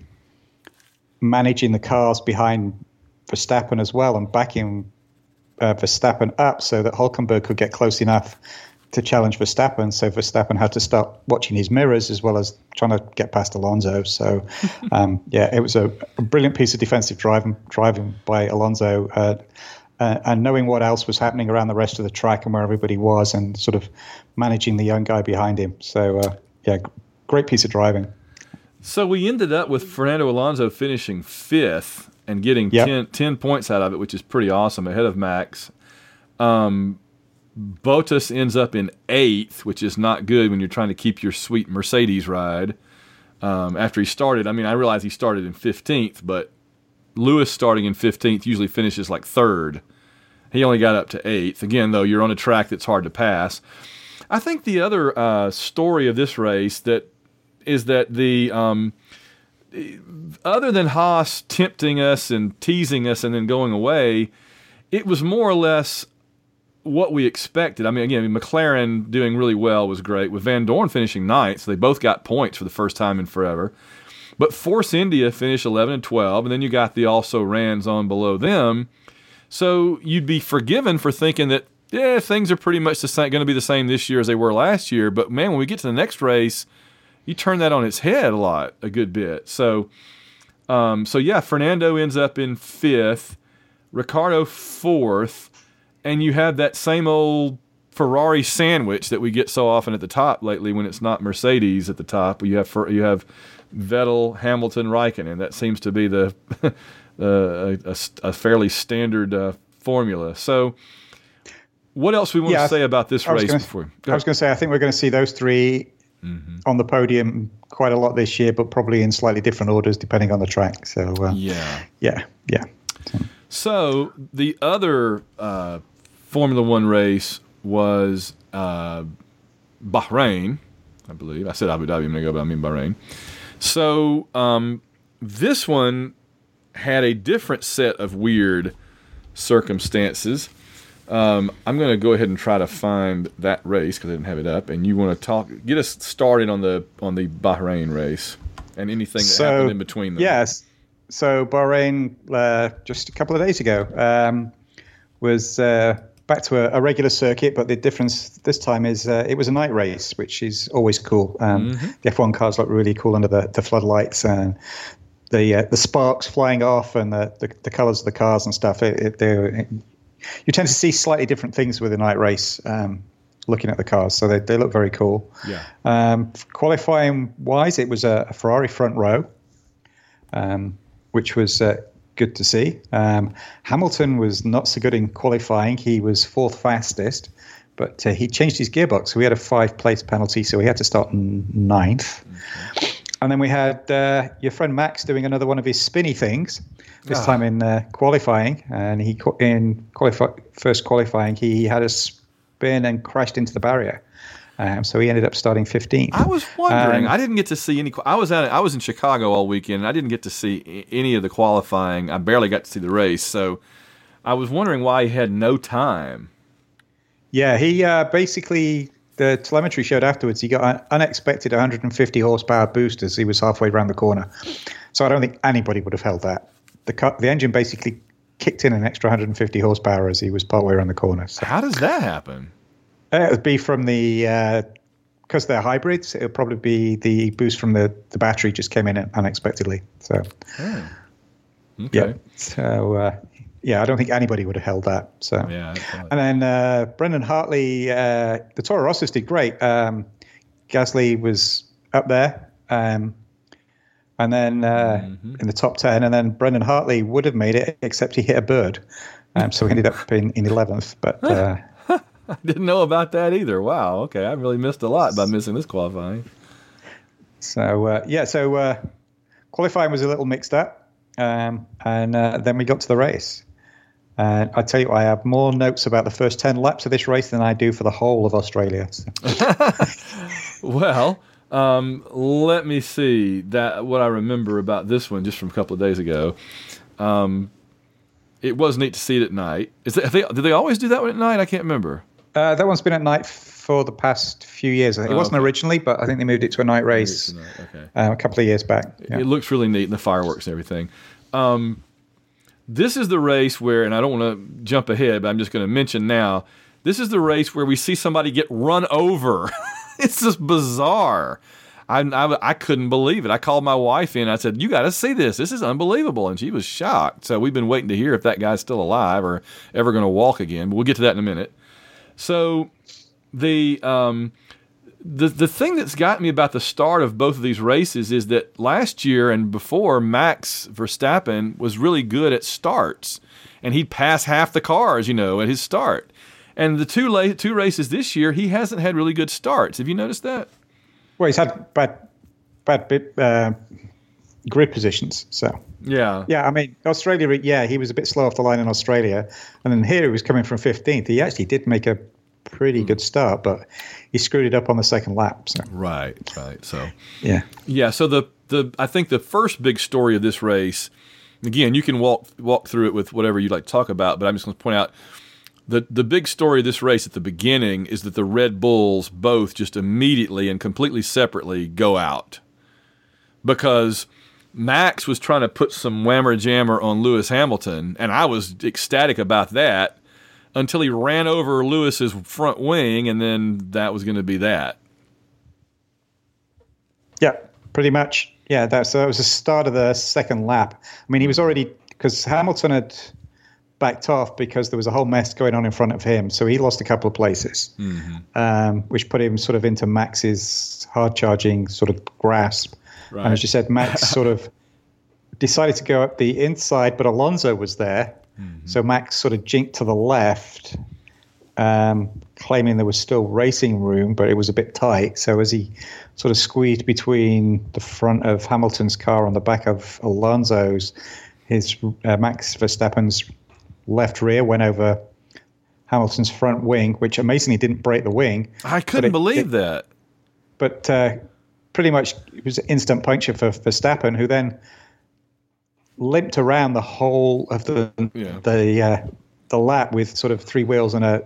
managing the cars behind Verstappen as well and backing Uh, Verstappen up so that Hülkenberg could get close enough to challenge Verstappen. So Verstappen had to start watching his mirrors as well as trying to get past Alonso. So, um, yeah, it was a, a brilliant piece of defensive driving driving by Alonso. Uh, uh, and knowing what else was happening around the rest of the track and where everybody was, and sort of managing the young guy behind him. So, uh, yeah, great piece of driving. So we ended up with Fernando Alonso finishing fifth and getting yep. ten, ten points out of it, which is pretty awesome, ahead of Max. Um, Bottas ends up in eighth, which is not good when you're trying to keep your sweet Mercedes ride. Um, after he started, I mean, I realize he started in fifteenth, but Lewis starting in fifteenth usually finishes like third. He only got up to eighth. Again, though, you're on a track that's hard to pass. I think the other uh, story of this race that is that the um, other than Haas tempting us and teasing us and then going away, it was more or less what we expected. I mean, again, McLaren doing really well was great, with Van Dorn finishing ninth, so they both got points for the first time in forever. But Force India finished eleven and twelve, and then you got the also rans on below them. So you'd be forgiven for thinking that, yeah, things are pretty much the same, going to be the same this year as they were last year. But, man, when we get to the next race, you turn that on its head a lot, a good bit. So, um, so yeah, Fernando ends up in fifth, Ricciardo fourth, and you have that same old Ferrari sandwich that we get so often at the top lately when it's not Mercedes at the top. You have you have Vettel, Hamilton, Raikkonen. That seems to be the uh, a, a, a fairly standard uh, formula. So, what else we want yeah, to say about this race gonna, before? I was going to say I think we're going to see those three mm-hmm. on the podium quite a lot this year, but probably in slightly different orders depending on the track. So uh, yeah, yeah, yeah. So the other uh, Formula One race was uh, Bahrain, I believe. I said Abu Dhabi a minute ago, but I mean Bahrain. So um, this one had a different set of weird circumstances. Um, I'm going to go ahead and try to find that race because I didn't have it up. And you want to talk, get us started on the on the Bahrain race and anything that so, happened in between them. Yes. So Bahrain, uh, just a couple of days ago, um, was uh, back to a, a regular circuit, but the difference this time is uh, it was a night race, which is always cool. Um, mm-hmm. The F one cars look really cool under the, the floodlights and the uh, the sparks flying off and the, the, the colours of the cars and stuff. It, it, it, you tend to see slightly different things with a night race. Um, looking at the cars, so they they look very cool. Yeah. Um, qualifying wise, it was a, a Ferrari front row. Um, which was uh, good to see. Um, Hamilton was not so good in qualifying. He was fourth fastest, but uh, he changed his gearbox. So we had a five-place penalty, so we had to start in ninth. Okay. And then we had uh, your friend Max doing another one of his spinny things, this oh. time in uh, qualifying. And he in qualify, first qualifying, he had a spin and crashed into the barrier. Um, so he ended up starting fifteenth. I was wondering. Um, I didn't get to see any. I was at. I was in Chicago all weekend. And I didn't get to see any of the qualifying. I barely got to see the race. So I was wondering why he had no time. Yeah, he uh, basically the telemetry showed afterwards he got an unexpected one hundred fifty horsepower boost as he was halfway around the corner. So I don't think anybody would have held that. The car, the engine basically kicked in an extra one hundred fifty horsepower as he was partway around the corner. So. How does that happen? It would be from the, uh, because they're hybrids, it would probably be the boost from the, the battery just came in unexpectedly. So, oh. Okay. Yeah. So, uh, yeah, I don't think anybody would have held that. So, yeah. And then uh, Brendan Hartley, uh, the Toro Rossos did great. Um, Gasly was up there. Um, and then uh, mm-hmm. in the top ten, and then Brendan Hartley would have made it, except he hit a bird. Um, so he ended up in, in eleventh. But... Uh, I didn't know about that either. Wow. Okay, I really missed a lot by missing this qualifying. So uh, yeah, so uh, qualifying was a little mixed up, um, and uh, then we got to the race. And I tell you, I have more notes about the first ten laps of this race than I do for the whole of Australia. So. Well, um, let me see that what I remember about this one just from a couple of days ago. Um, it was neat to see it at night. Is it, they, did they always do that one at night? I can't remember. Uh, that one's been at night for the past few years. It oh, wasn't okay. originally, but I think they moved it to a night race night. Okay. uh, a couple of years back. Yeah. It looks really neat, and the fireworks and everything. Um, this is the race where, and I don't want to jump ahead, but I'm just going to mention now, this is the race where we see somebody get run over. It's just bizarre. I, I, I couldn't believe it. I called my wife in. I said, "You got to see this. This is unbelievable." And she was shocked. So we've been waiting to hear if that guy's still alive or ever going to walk again. But we'll get to that in a minute. So the um, the the thing that's got me about the start of both of these races is that last year and before, Max Verstappen was really good at starts, and he'd pass half the cars, you know, at his start. And the two la- two races this year, he hasn't had really good starts. Have you noticed that? Well, he's had bad, bad bit, uh, grid positions. So yeah, yeah. I mean, Australia. Yeah, he was a bit slow off the line in Australia, and then here he was coming from fifteenth. He actually did make a pretty mm. good start, but he screwed it up on the second lap. So. Right, right. So yeah, yeah. So the the I think the first big story of this race, again, you can walk walk through it with whatever you'd like to talk about, but I'm just going to point out. The the big story of this race at the beginning is that the Red Bulls both just immediately and completely separately go out. Because Max was trying to put some whammer jammer on Lewis Hamilton, and I was ecstatic about that until he ran over Lewis's front wing, and then that was going to be that. Yeah, pretty much. Yeah, that, so that was the start of the second lap. I mean, he was already, because Hamilton had backed off because there was a whole mess going on in front of him. So he lost a couple of places, mm-hmm. um, which put him sort of into Max's hard-charging sort of grasp. Right. And as you said, Max sort of decided to go up the inside, but Alonso was there. Mm-hmm. So Max sort of jinked to the left, um, claiming there was still racing room, but it was a bit tight. So as he sort of squeezed between the front of Hamilton's car and the back of Alonso's, his uh, Max Verstappen's left rear went over Hamilton's front wing, which amazingly didn't break the wing. I couldn't it, it, believe that. But uh, pretty much it was an instant puncture for Verstappen, who then limped around the whole of the yeah. the uh, the lap with sort of three wheels and a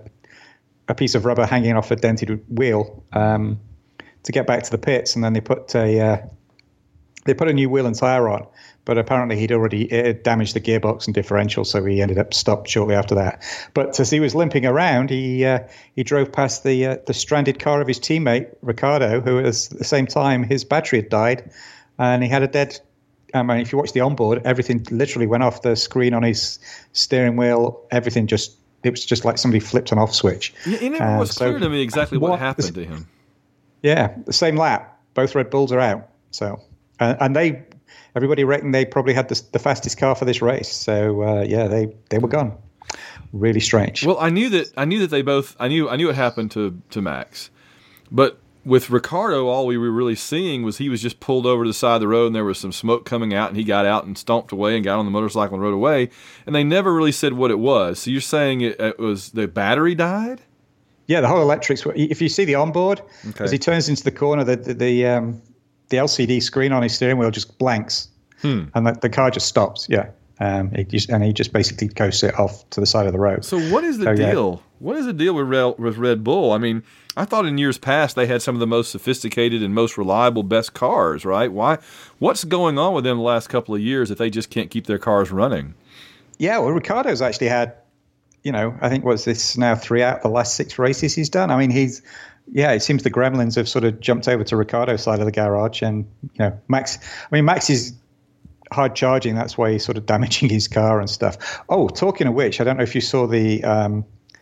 a piece of rubber hanging off a dented wheel um, to get back to the pits, and then they put a uh, they put a new wheel and tire on. But apparently he'd already it had damaged the gearbox and differential, so he ended up stopped shortly after that. But as he was limping around, he uh, he drove past the uh, the stranded car of his teammate Ricciardo, who at the same time his battery had died, and he had a dead. I mean, if you watch the onboard, everything literally went off the screen on his steering wheel. Everything just it was just like somebody flipped an off switch. Yeah, it never uh, was so clear to me exactly what, what happened to him. Yeah, the same lap. Both Red Bulls are out. So uh, and they. Everybody reckoned they probably had the, the fastest car for this race, so uh, yeah, they, they were gone. Really strange. Well, I knew that I knew that they both I knew I knew what happened to, to Max, but with Ricciardo, all we were really seeing was he was just pulled over to the side of the road, and there was some smoke coming out, and he got out and stomped away and got on the motorcycle and rode away, and they never really said what it was. So you're saying it, it was the battery died? Yeah, the whole electrics. If you see the onboard, okay. as he turns into the corner, the the, the um, the L C D screen on his steering wheel just blanks, hmm. and the, the car just stops. Yeah, um, it just, and he just basically goes it off to the side of the road. So what is the so, deal? Yeah. What is the deal with Red, with Red Bull? I mean, I thought in years past they had some of the most sophisticated and most reliable, best cars. Right? Why? What's going on with them the last couple of years that they just can't keep their cars running? Yeah, well, Ricciardo's actually had, you know, I think what's this now three out of the last six races he's done. I mean, he's. Yeah, it seems the Gremlins have sort of jumped over to Ricciardo's side of the garage, and you know, Max. I mean, Max is hard charging. That's why he's sort of damaging his car and stuff. Oh, talking of which, I don't know if you saw the um,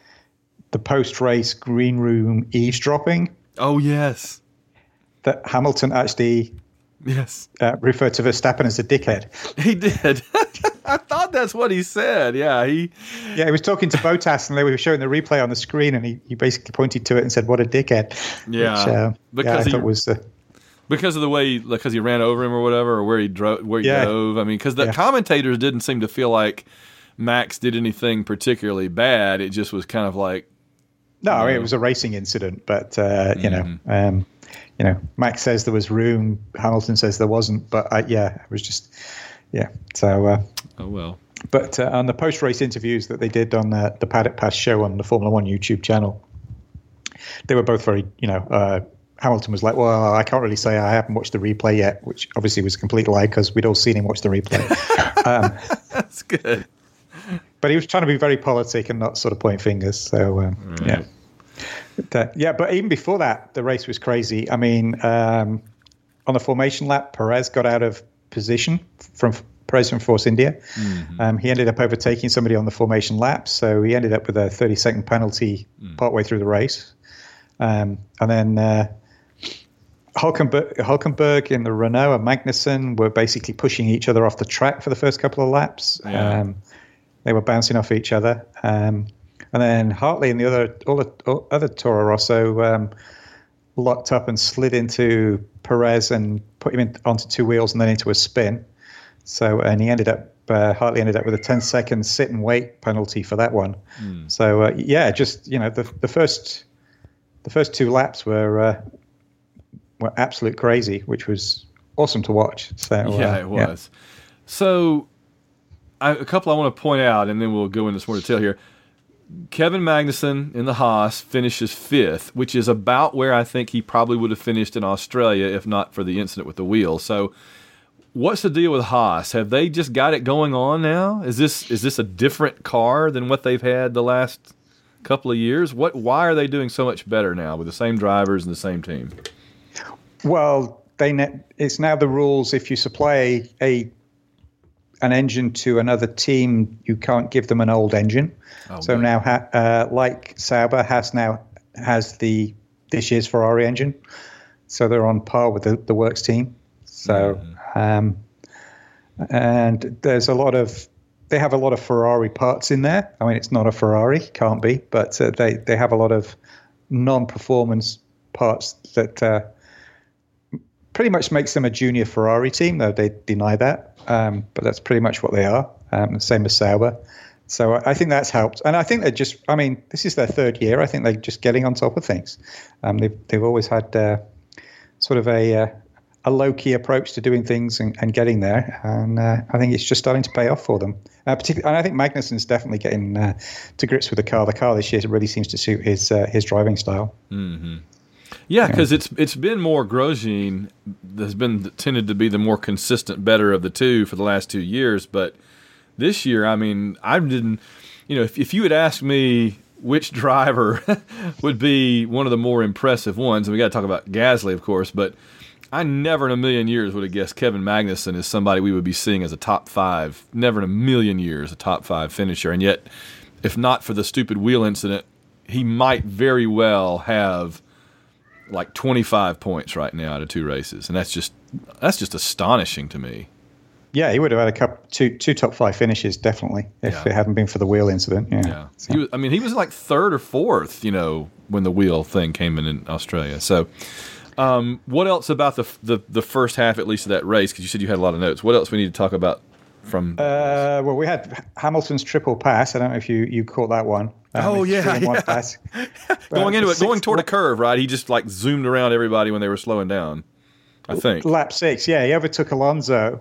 the post race green room eavesdropping. Oh yes, that Hamilton actually yes uh, referred to Verstappen as a dickhead. He did. I thought that's what he said. Yeah, he. Yeah, he was talking to Bottas, and they were showing the replay on the screen, and he, he basically pointed to it and said, "What a dickhead!" Yeah, which, uh, because yeah, I he, thought was uh, because of the way, because he ran over him or whatever, or where he drove, where he yeah. drove. I mean, because the yeah. commentators didn't seem to feel like Max did anything particularly bad. It just was kind of like. No, I mean, it was a racing incident, but uh, you mm-hmm. know, um, you know, Max says there was room, Hamilton says there wasn't, but uh, yeah, it was just. Yeah. So. Uh, oh well. But uh, on the post-race interviews that they did on the, the Paddock Pass show on the Formula One YouTube channel, they were both very, you know, uh, Hamilton was like, "Well, I can't really say I haven't watched the replay yet," which obviously was a complete lie because we'd all seen him watch the replay. um, That's good. But he was trying to be very politic and not sort of point fingers. So um, right. yeah, but, uh, yeah. But even before that, the race was crazy. I mean. Um, on the formation lap, Perez got out of position from Perez from Force India. Mm-hmm. Um, he ended up overtaking somebody on the formation lap, so he ended up with a thirty second penalty mm. partway through the race. Um, and then uh, Hulkenberg, Hulkenberg in the Renault and Magnussen were basically pushing each other off the track for the first couple of laps. Yeah. Um, they were bouncing off each other. Um, and then Hartley and the other all the all other Toro Rosso um, locked up and slid into Perez and put him in, onto two wheels and then into a spin. So, and he ended up, uh, Hartley ended up with a ten second sit and wait penalty for that one. Mm. So, uh, yeah, just, you know, the the first the first two laps were uh, were absolute crazy, which was awesome to watch. So, yeah, uh, it was. Yeah. So, I, a couple I want to point out, and then we'll go into some more detail here. Kevin Magnussen in the Haas finishes fifth, which is about where I think he probably would have finished in Australia if not for the incident with the wheel. So, what's the deal with Haas? Have they just got it going on now? Is this is this a different car than what they've had the last couple of years? What? Why are they doing so much better now with the same drivers and the same team? Well, they ne- it's now the rules. If you supply a an engine to another team, you can't give them an old engine. Oh, so good. now, ha- uh, like Sauber, Haas now has the this year's Ferrari engine, so they're on par with the, the works team. So. Mm-hmm. Um, and there's a lot of, they have a lot of Ferrari parts in there. I mean, it's not a Ferrari, can't be, but uh, they, they have a lot of non-performance parts that uh, pretty much makes them a junior Ferrari team, though they deny that. Um, but that's pretty much what they are. Um, same as Sauber. So I think that's helped. And I think they're just, I mean, this is their third year. I think they're just getting on top of things. Um, they've, they've always had uh, sort of a, uh, a low-key approach to doing things and, and getting there, and uh, I think it's just starting to pay off for them. Uh, particularly, and I think Magnussen's definitely getting uh, to grips with the car. The car this year really seems to suit his uh, his driving style. Mm-hmm. Yeah, because yeah. it's it's been more Grosjean has been tended to be the more consistent, better of the two for the last two years. But this year, I mean, I didn't. You know, if if you had asked me which driver would be one of the more impressive ones, and we got to talk about Gasly, of course, but I never in a million years would have guessed Kevin Magnussen is somebody we would be seeing as a top five, never in a million years a top five finisher. And yet, if not for the stupid wheel incident, he might very well have like twenty-five points right now out of two races. And that's just that's just astonishing to me. Yeah, he would have had a couple, two, two top five finishes, definitely, if yeah. it hadn't been for the wheel incident. Yeah. yeah. So. He was, I mean, he was like third or fourth, you know, when the wheel thing came in in Australia. So, Um, what else about the, the the first half, at least, of that race? Because you said you had a lot of notes. What else we need to talk about from? Uh, well, we had Hamilton's triple pass. I don't know if you, you caught that one. Um, oh yeah, yeah. Pass. going into it, going toward a curve, right? He just like zoomed around everybody when they were slowing down. I think lap six. Yeah, he overtook Alonso,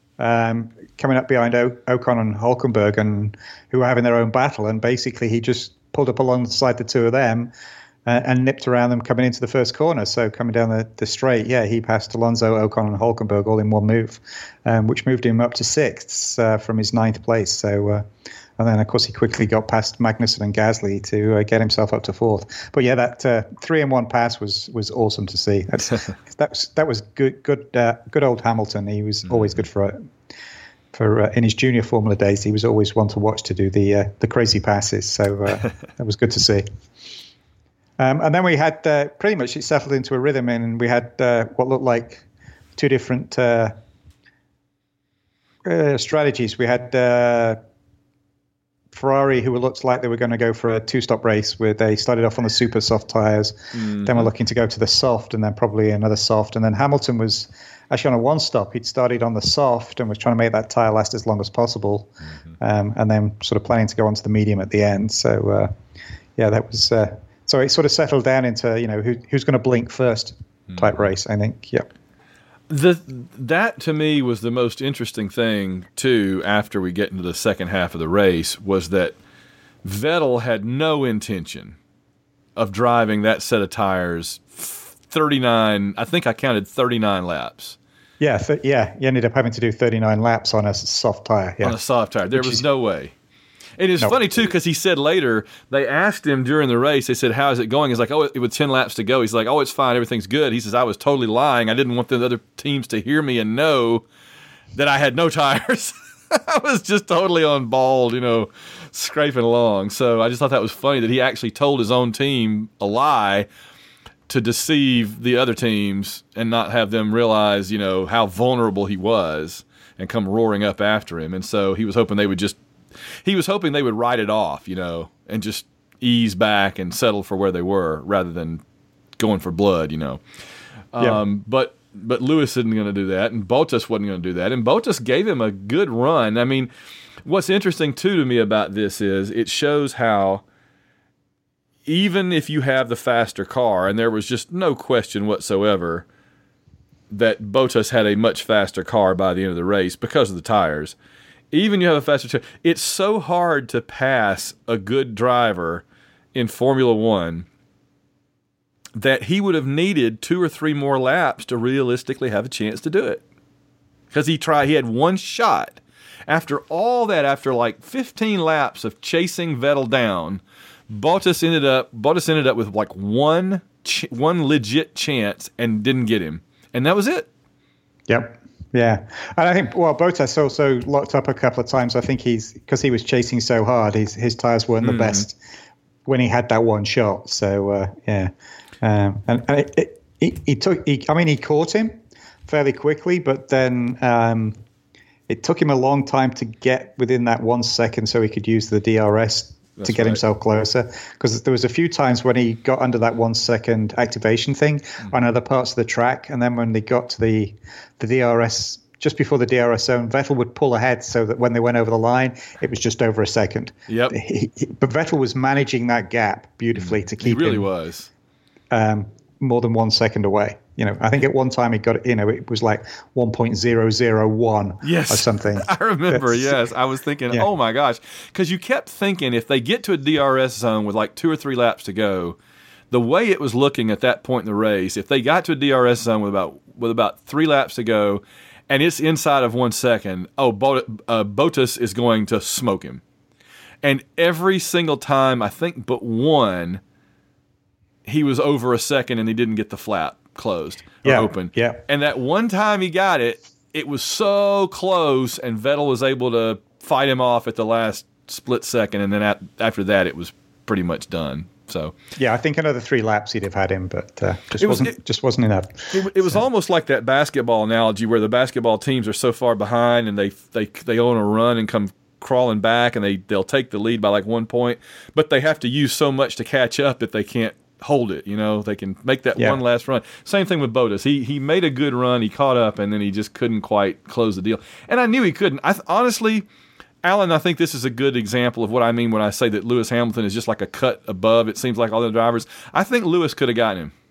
um, coming up behind o- Ocon and Hulkenberg, and who were having their own battle. And basically, he just pulled up alongside the two of them. Uh, and nipped around them coming into the first corner. So coming down the, the straight, yeah, he passed Alonso, Ocon, and Hulkenberg all in one move, um, which moved him up to sixth uh, from his ninth place. So, uh, and then of course he quickly got past Magnussen and Gasly to uh, get himself up to fourth. But yeah, that uh, three in one pass was was awesome to see. That's, that was that was good good uh, good old Hamilton. He was mm-hmm. always good for it. For uh, in his junior Formula days, he was always one to watch to do the uh, the crazy passes. So uh, that was good to see. Um, and then we had uh, pretty much it settled into a rhythm, and we had uh, what looked like two different uh, uh, strategies. We had uh, Ferrari, who looked like they were going to go for a two-stop race, where they started off on the super soft tyres, mm-hmm. then were looking to go to the soft, and then probably another soft. And then Hamilton was actually on a one-stop. He'd started on the soft and was trying to make that tyre last as long as possible, mm-hmm. um, and then sort of planning to go onto the medium at the end. So, uh, yeah, that was... Uh, So it sort of settled down into, you know, who, who's going to blink first type mm-hmm. race, I think. Yeah. The, that, to me, was the most interesting thing, too, after we get into the second half of the race, was that Vettel had no intention of driving that set of tires thirty-nine, I think I counted thirty-nine laps. Yeah, th- yeah. He ended up having to do thirty-nine laps on a soft tire. Yeah. On a soft tire. There Which was is, no way. And it's No. funny, too, because he said later, they asked him during the race, they said, how's it going? He's like, oh, it, with ten laps to go. He's like, oh, it's fine. Everything's good. He says, I was totally lying. I didn't want the other teams to hear me and know that I had no tires. I was just totally on bald, you know, scraping along. So I just thought that was funny that he actually told his own team a lie to deceive the other teams and not have them realize, you know, how vulnerable he was and come roaring up after him. And so he was hoping they would just, he was hoping they would write it off, you know, and just ease back and settle for where they were rather than going for blood, you know. Yeah. Um, but but Lewis isn't going to do that, and Bottas wasn't going to do that, and Bottas gave him a good run. I mean, what's interesting, too, to me about this is it shows how even if you have the faster car, and there was just no question whatsoever that Bottas had a much faster car by the end of the race because of the tires, even you have a faster tire, it's so hard to pass a good driver in Formula One that he would have needed two or three more laps to realistically have a chance to do it. Because he tried, he had one shot. After all that, after like fifteen laps of chasing Vettel down, Bottas ended up Bottas ended up with like one ch- one legit chance and didn't get him, and that was it. Yep. Yeah, and I think well, Bottas also locked up a couple of times. I think he's because he was chasing so hard, his his tires weren't the mm. best when he had that one shot. So uh, yeah, um, and, and it, it, he, he took. He, I mean, he caught him fairly quickly, but then um, it took him a long time to get within that one second, so he could use the D R S That's to get right. himself closer. Because there was a few times when he got under that one second activation thing mm. on other parts of the track, and then when they got to the the D R S, just before the D R S zone, Vettel would pull ahead so that when they went over the line, it was just over a second. Yep. He, he, but Vettel was managing that gap beautifully to keep he really him, was um, more than one second away. You know, I think at one time he got, you know, it was like one point zero zero one yes. or something. I remember, yes. I was thinking, yeah. oh my gosh. Because you kept thinking if they get to a D R S zone with like two or three laps to go, the way it was looking at that point in the race, if they got to a D R S zone with about with about three laps to go and it's inside of one second, oh, Bot- uh, Bottas is going to smoke him. And every single time, I think but one, he was over a second and he didn't get the flap closed or yeah, open. Yeah. And that one time he got it, it was so close, and Vettel was able to fight him off at the last split second, and then at, after that it was pretty much done. So yeah, I think another three laps he'd have had him, but uh, just it was, wasn't it, just wasn't enough. It, it was so. almost like that basketball analogy where the basketball teams are so far behind, and they they they own a run and come crawling back, and they they'll take the lead by like one point, but they have to use so much to catch up that they can't hold it, you know. They can make that yeah. one last run. Same thing with Bottas. He he made a good run, he caught up, and then he just couldn't quite close the deal. And I knew he couldn't. I honestly, Alan, I think this is a good example of what I mean when I say that Lewis Hamilton is just like a cut above, it seems like, all the drivers. I think Lewis could have gotten him.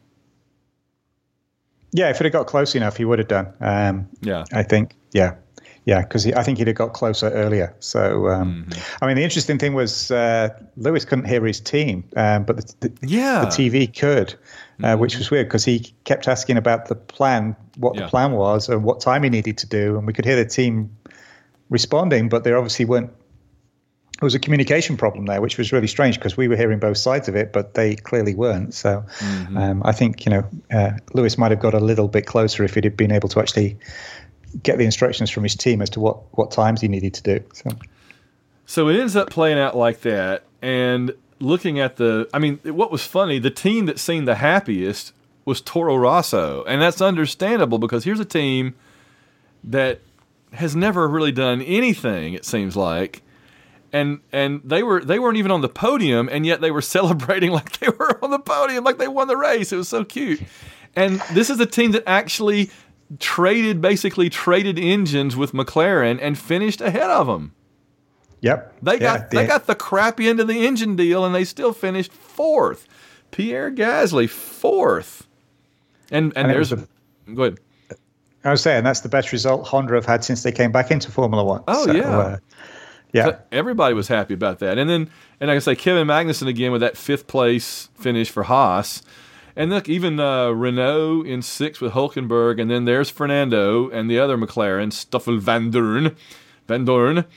Yeah, if it had got close enough, he would have done. Um, yeah. I think, yeah. Yeah, because I think he'd have got closer earlier. So, um, mm-hmm. I mean, the interesting thing was uh, Lewis couldn't hear his team, um, but the, the, yeah. the T V could, uh, mm-hmm. which was weird because he kept asking about the plan, what yeah. the plan was, and what time he needed to do, and we could hear the team responding, but they obviously weren't. There was a communication problem there, which was really strange because we were hearing both sides of it, but they clearly weren't. So, mm-hmm. um, I think you know uh, Lewis might have got a little bit closer if he'd have been able to actually get the instructions from his team as to what, what times he needed to do. So. so it ends up playing out like that, and looking at the, I mean, what was funny, the team that seemed the happiest was Toro Rosso, and that's understandable because here's a team that has never really done anything, it seems like, and and they were they weren't even on the podium, and yet they were celebrating like they were on the podium, like they won the race. It was so cute. And this is a team that actually traded, basically traded engines with McLaren and finished ahead of them. Yep. They yeah, got the, they got the crappy end of the engine deal, and they still finished fourth. Pierre Gasly, fourth. And and, and there's a, go ahead. I was saying that's the best result Honda have had since they came back into Formula One. Oh so, yeah. Uh, yeah. So everybody was happy about that. And then and like I say, Kevin Magnussen again with that fifth place finish for Haas. And look, even uh, Renault in sixth with Hulkenberg, and then there's Fernando and the other McLaren, Stoffel Van Dorn. Van Dorn.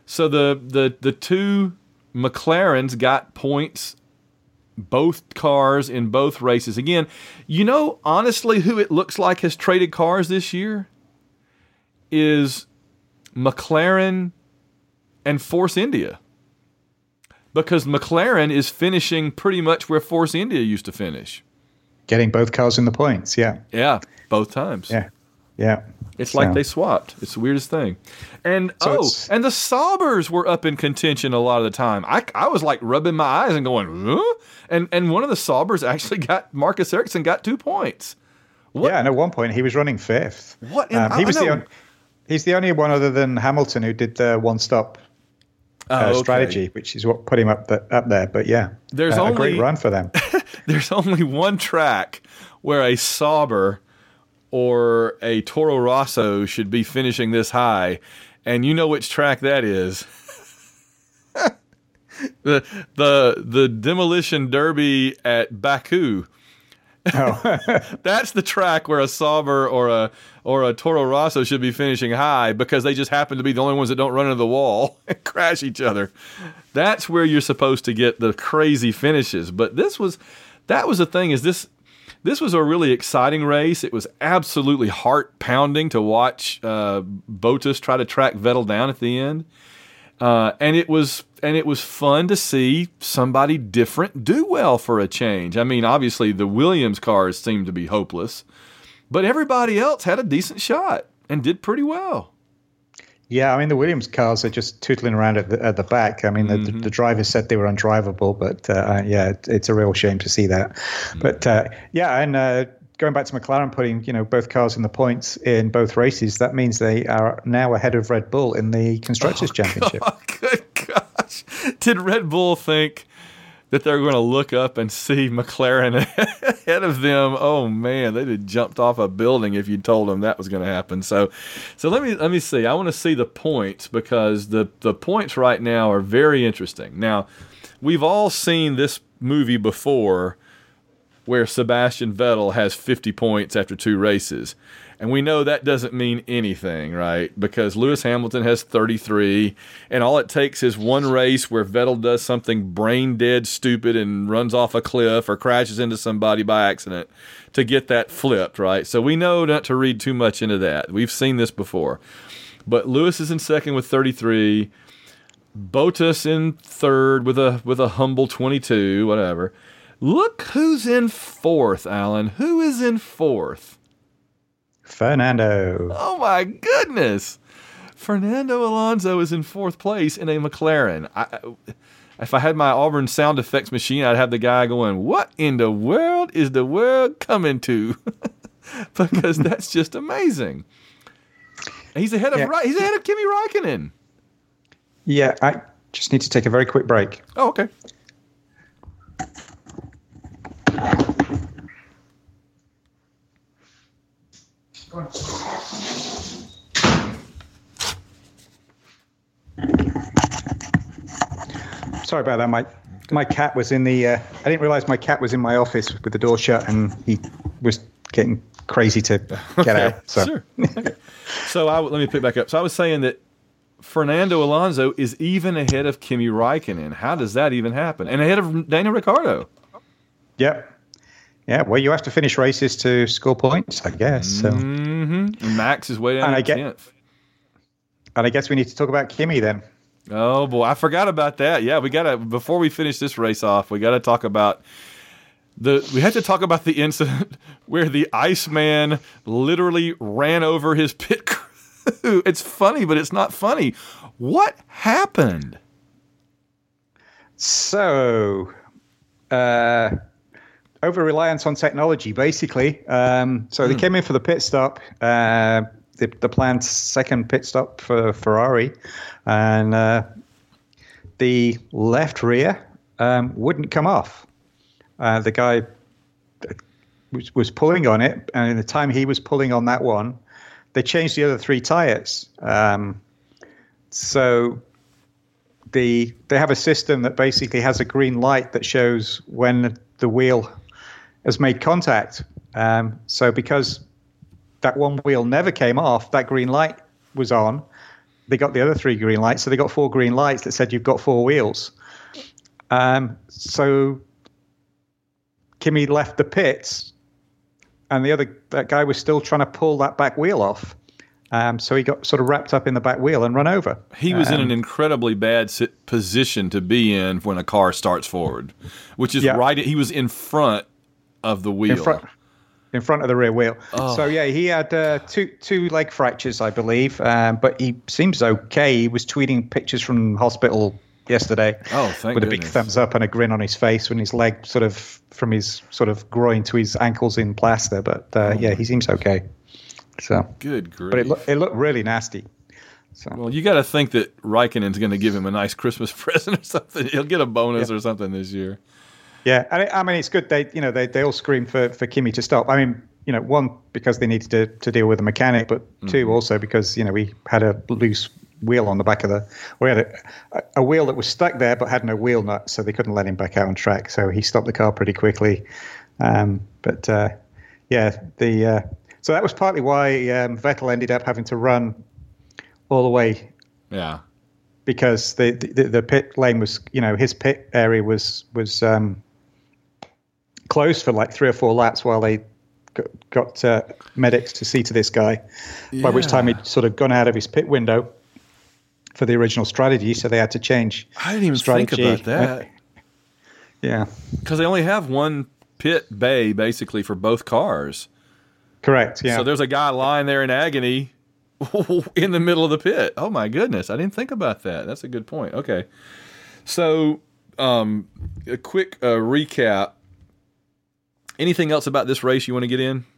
So the the the two McLarens got points, both cars in both races. Again, you know, honestly, who it looks like has traded cars this year is McLaren and Force India. Because McLaren is finishing pretty much where Force India used to finish. Getting both cars in the points, yeah. Yeah, both times. Yeah, yeah. It's so. like they swapped. It's the weirdest thing. And, so oh, and the Saubers were up in contention a lot of the time. I, I was like rubbing my eyes and going, huh? And and one of the Saubers actually got, Marcus Ericsson got two points. What? Yeah, and at one point he was running fifth. What? Um, he was the on, He's the only one other than Hamilton who did the one-stop uh, oh, okay. strategy, which is what put him up the, up there. But yeah, there's uh, only, a great run for them. There's only one track where a Sauber or a Toro Rosso should be finishing this high, and you know which track that is. the the the Demolition Derby at Baku. Oh. That's the track where a Sauber or a or a Toro Rosso should be finishing high because they just happen to be the only ones that don't run into the wall and crash each other. That's where you're supposed to get the crazy finishes. But this was that was the thing is this this was a really exciting race. It was absolutely heart pounding to watch uh, Bottas try to track Vettel down at the end. Uh, and it was and it was fun to see somebody different do well for a change. I mean, obviously the Williams cars seemed to be hopeless, but everybody else had a decent shot and did pretty well. Yeah, I mean the Williams cars are just tootling around at the, at the back. I mean, mm-hmm. the, the drivers said they were undrivable, but uh, yeah, it, it's a real shame to see that. Mm-hmm. But uh, yeah, and. Uh, Going back to McLaren putting, you know, both cars in the points in both races, that means they are now ahead of Red Bull in the Constructors' oh, Championship. God, good gosh. Did Red Bull think that they're going to look up and see McLaren ahead of them? Oh, man, they'd have jumped off a building if you told them that was going to happen. So so let me let me see. I want to see the points because the, the points right now are very interesting. Now, we've all seen this movie before where Sebastian Vettel has fifty points after two races. And we know that doesn't mean anything, right? Because Lewis Hamilton has thirty-three, and all it takes is one race where Vettel does something brain-dead stupid and runs off a cliff or crashes into somebody by accident to get that flipped, right? So we know not to read too much into that. We've seen this before. But Lewis is in second with thirty-three, Bottas in third with a with a humble twenty-two, whatever. Look who's in fourth, Alan. Who is in fourth? Fernando. Oh, my goodness. Fernando Alonso is in fourth place in a McLaren. I, if I had my Auburn sound effects machine, I'd have the guy going, what in the world is the world coming to? Because that's just amazing. He's ahead of yeah. he's ahead of Kimi Räikkönen. Yeah, I just need to take a very quick break. Oh, okay. Sorry about that. My my cat was in the. Uh, I didn't realize my cat was in my office with the door shut, and he was getting crazy to get okay. out. So. Sure. Okay. So I, let me pick back up. So I was saying that Fernando Alonso is even ahead of Kimi Räikkönen. How does that even happen? And ahead of Daniel Ricciardo. Yep. Yeah, well, you have to finish races to score points, I guess. So. Mm-hmm. Max is way down in tenth. And I guess we need to talk about Kimi then. Oh, boy. I forgot about that. Yeah, we got to, before we finish this race off, we got to talk about the, we had to talk about the incident where the Iceman literally ran over his pit crew. It's funny, but it's not funny. What happened? So, uh, over reliance on technology, basically. Um, so mm. they came in for the pit stop, uh, the, the planned second pit stop for Ferrari, and uh, the left rear um, wouldn't come off. Uh, the guy was, was pulling on it, and in the time he was pulling on that one, they changed the other three tires. Um, so the they have a system that basically has a green light that shows when the wheel has made contact. Um, so because that one wheel never came off, that green light was on, they got the other three green lights, so they got four green lights that said you've got four wheels. Um, so Kimi left the pits, and the other that guy was still trying to pull that back wheel off. Um, so he got sort of wrapped up in the back wheel and run over. He was um, in an incredibly bad sit- position to be in when a car starts forward, which is yeah. right. He was in front of the wheel. In front, in front of the rear wheel. Oh. So, yeah, he had uh, two two leg fractures, I believe, um, but he seems okay. He was tweeting pictures from hospital yesterday oh, thank with goodness. a big thumbs up and a grin on his face when his leg sort of from his sort of groin to his ankles in plaster. But, uh, oh. yeah, he seems okay. So good grief. But it, lo- it looked really nasty. So. Well, you got to think that Raikkonen's going to give him a nice Christmas present or something. He'll get a bonus yeah. or something this year. Yeah, and it, I mean it's good. They you know they, they all screamed for, for Kimi to stop. I mean you know one because they needed to, to deal with the mechanic, but mm-hmm. two also because you know we had a loose wheel on the back of the. We had a, a wheel that was stuck there but had no wheel nut, so they couldn't let him back out on track. So he stopped the car pretty quickly. Um, but uh, yeah, the. Uh, So that was partly why um, Vettel ended up having to run all the way. Yeah. Because the, the the pit lane was, you know, his pit area was was um, closed for like three or four laps while they got, got uh, medics to see to this guy. Yeah. By which time he'd sort of gone out of his pit window for the original strategy, so they had to change. I didn't even strategy. think about that. Yeah. Because they only have one pit bay basically for both cars. Correct, yeah. So there's a guy lying there in agony in the middle of the pit. Oh, my goodness. I didn't think about that. That's a good point. Okay. So um, a quick uh, recap. Anything else about this race you want to get in?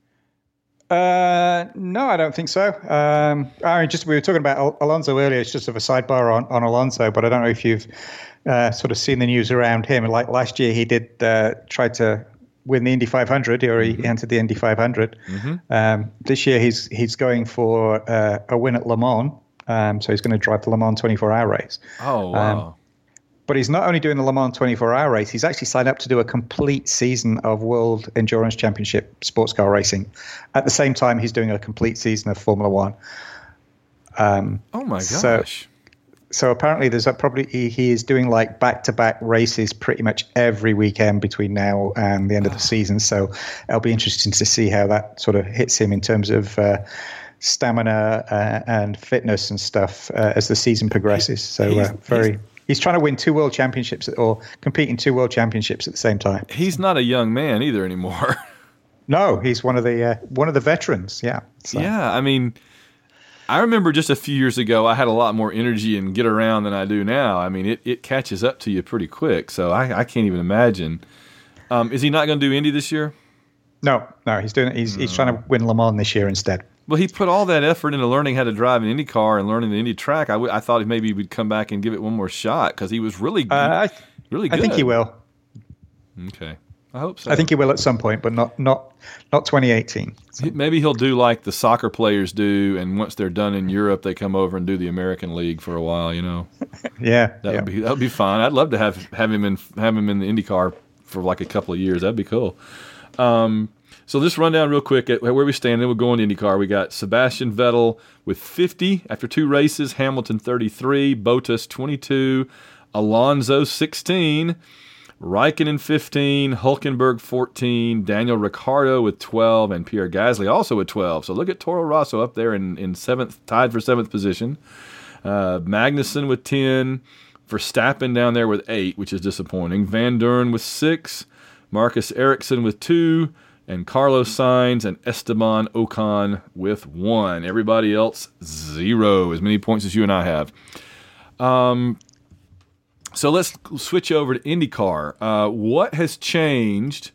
Uh, no, I don't think so. Um, I mean, just we were talking about Al- Alonso earlier. It's just of a sidebar on, on Alonso, but I don't know if you've uh, sort of seen the news around him. Like last year, he did uh, try to win the Indy five hundred, or he mm-hmm. entered the Indy five hundred. Mm-hmm. Um, this year, he's he's going for uh, a win at Le Mans. Um, so he's going to drive the Le Mans twenty-four hour race. Oh, wow. Um, but he's not only doing the Le Mans twenty-four hour race, he's actually signed up to do a complete season of World Endurance Championship sports car racing. At the same time, he's doing a complete season of Formula One. Um, oh, my gosh. So, so apparently there's a probably he, he is doing like back-to-back races pretty much every weekend between now and the end of the season. So it'll be interesting to see how that sort of hits him in terms of uh, stamina uh, and fitness and stuff uh, as the season progresses. So uh, very... He's, He's trying to win two world championships or compete in two world championships at the same time. He's not a young man either anymore. No, he's one of the uh, one of the veterans. Yeah. So. Yeah, I mean, I remember just a few years ago, I had a lot more energy and get around than I do now. I mean, it, it catches up to you pretty quick. So I, I can't even imagine. Um, is he not going to do Indy this year? No, no, he's doing. He's no. he's trying to win Le Mans this year instead. Well, he put all that effort into learning how to drive an Indy car and learning the Indy track. I, w- I thought maybe he would come back and give it one more shot because he was really, uh, I, really good. I think he will. Okay, I hope so. I think he will at some point, but not not not twenty eighteen. So. Maybe he'll do like the soccer players do, and once they're done in Europe, they come over and do the American League for a while. You know. yeah, that yeah. would be that would be fine. I'd love to have have him in have him in the Indy car for like a couple of years. That'd be cool. Um, So let's run down real quick at where we stand. Then we'll go on to IndyCar. We got Sebastian Vettel with fifty after two races, Hamilton thirty-three, Bottas twenty-two, Alonso sixteen, Raikkonen fifteen, Hulkenberg fourteen, Daniel Ricciardo with twelve, and Pierre Gasly also with twelve. So look at Toro Rosso up there in, in seventh, tied for seventh position. Uh, Magnussen with ten, Verstappen down there with eight, which is disappointing. Van Dorn with six, Marcus Ericsson with two, and Carlos Sainz and Esteban Ocon with one. Everybody else, zero. As many points as you and I have. Um, so let's switch over to IndyCar. Uh, what has changed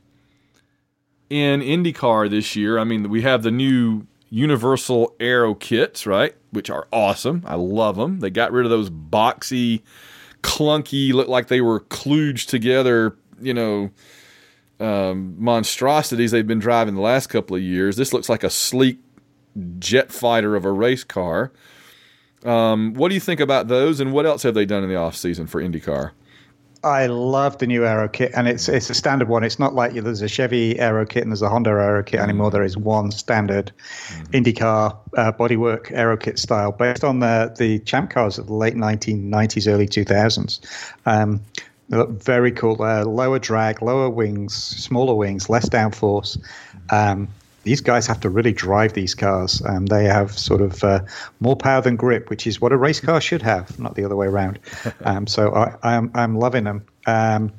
in IndyCar this year? I mean, we have the new Universal Aero kits, right, which are awesome. I love them. They got rid of those boxy, clunky, look like they were kludged together, you know, Um, monstrosities they've been driving the last couple of years. This looks like a sleek jet fighter of a race car. Um, what do you think about those, and what else have they done in the off season for IndyCar? I love the new aero kit, and it's it's a standard one. It's not like there's a Chevy aero kit and there's a Honda aero kit anymore. There is one standard mm-hmm. IndyCar uh, bodywork aero kit style based on the the Champ cars of the late nineteen nineties, early two thousands. Um, they look very cool. Uh, lower drag, lower wings, smaller wings, less downforce. Um, These guys have to really drive these cars. Um, they have sort of uh, more power than grip, which is what a race car should have, not the other way around. Um, so I, I'm I'm loving them. Um,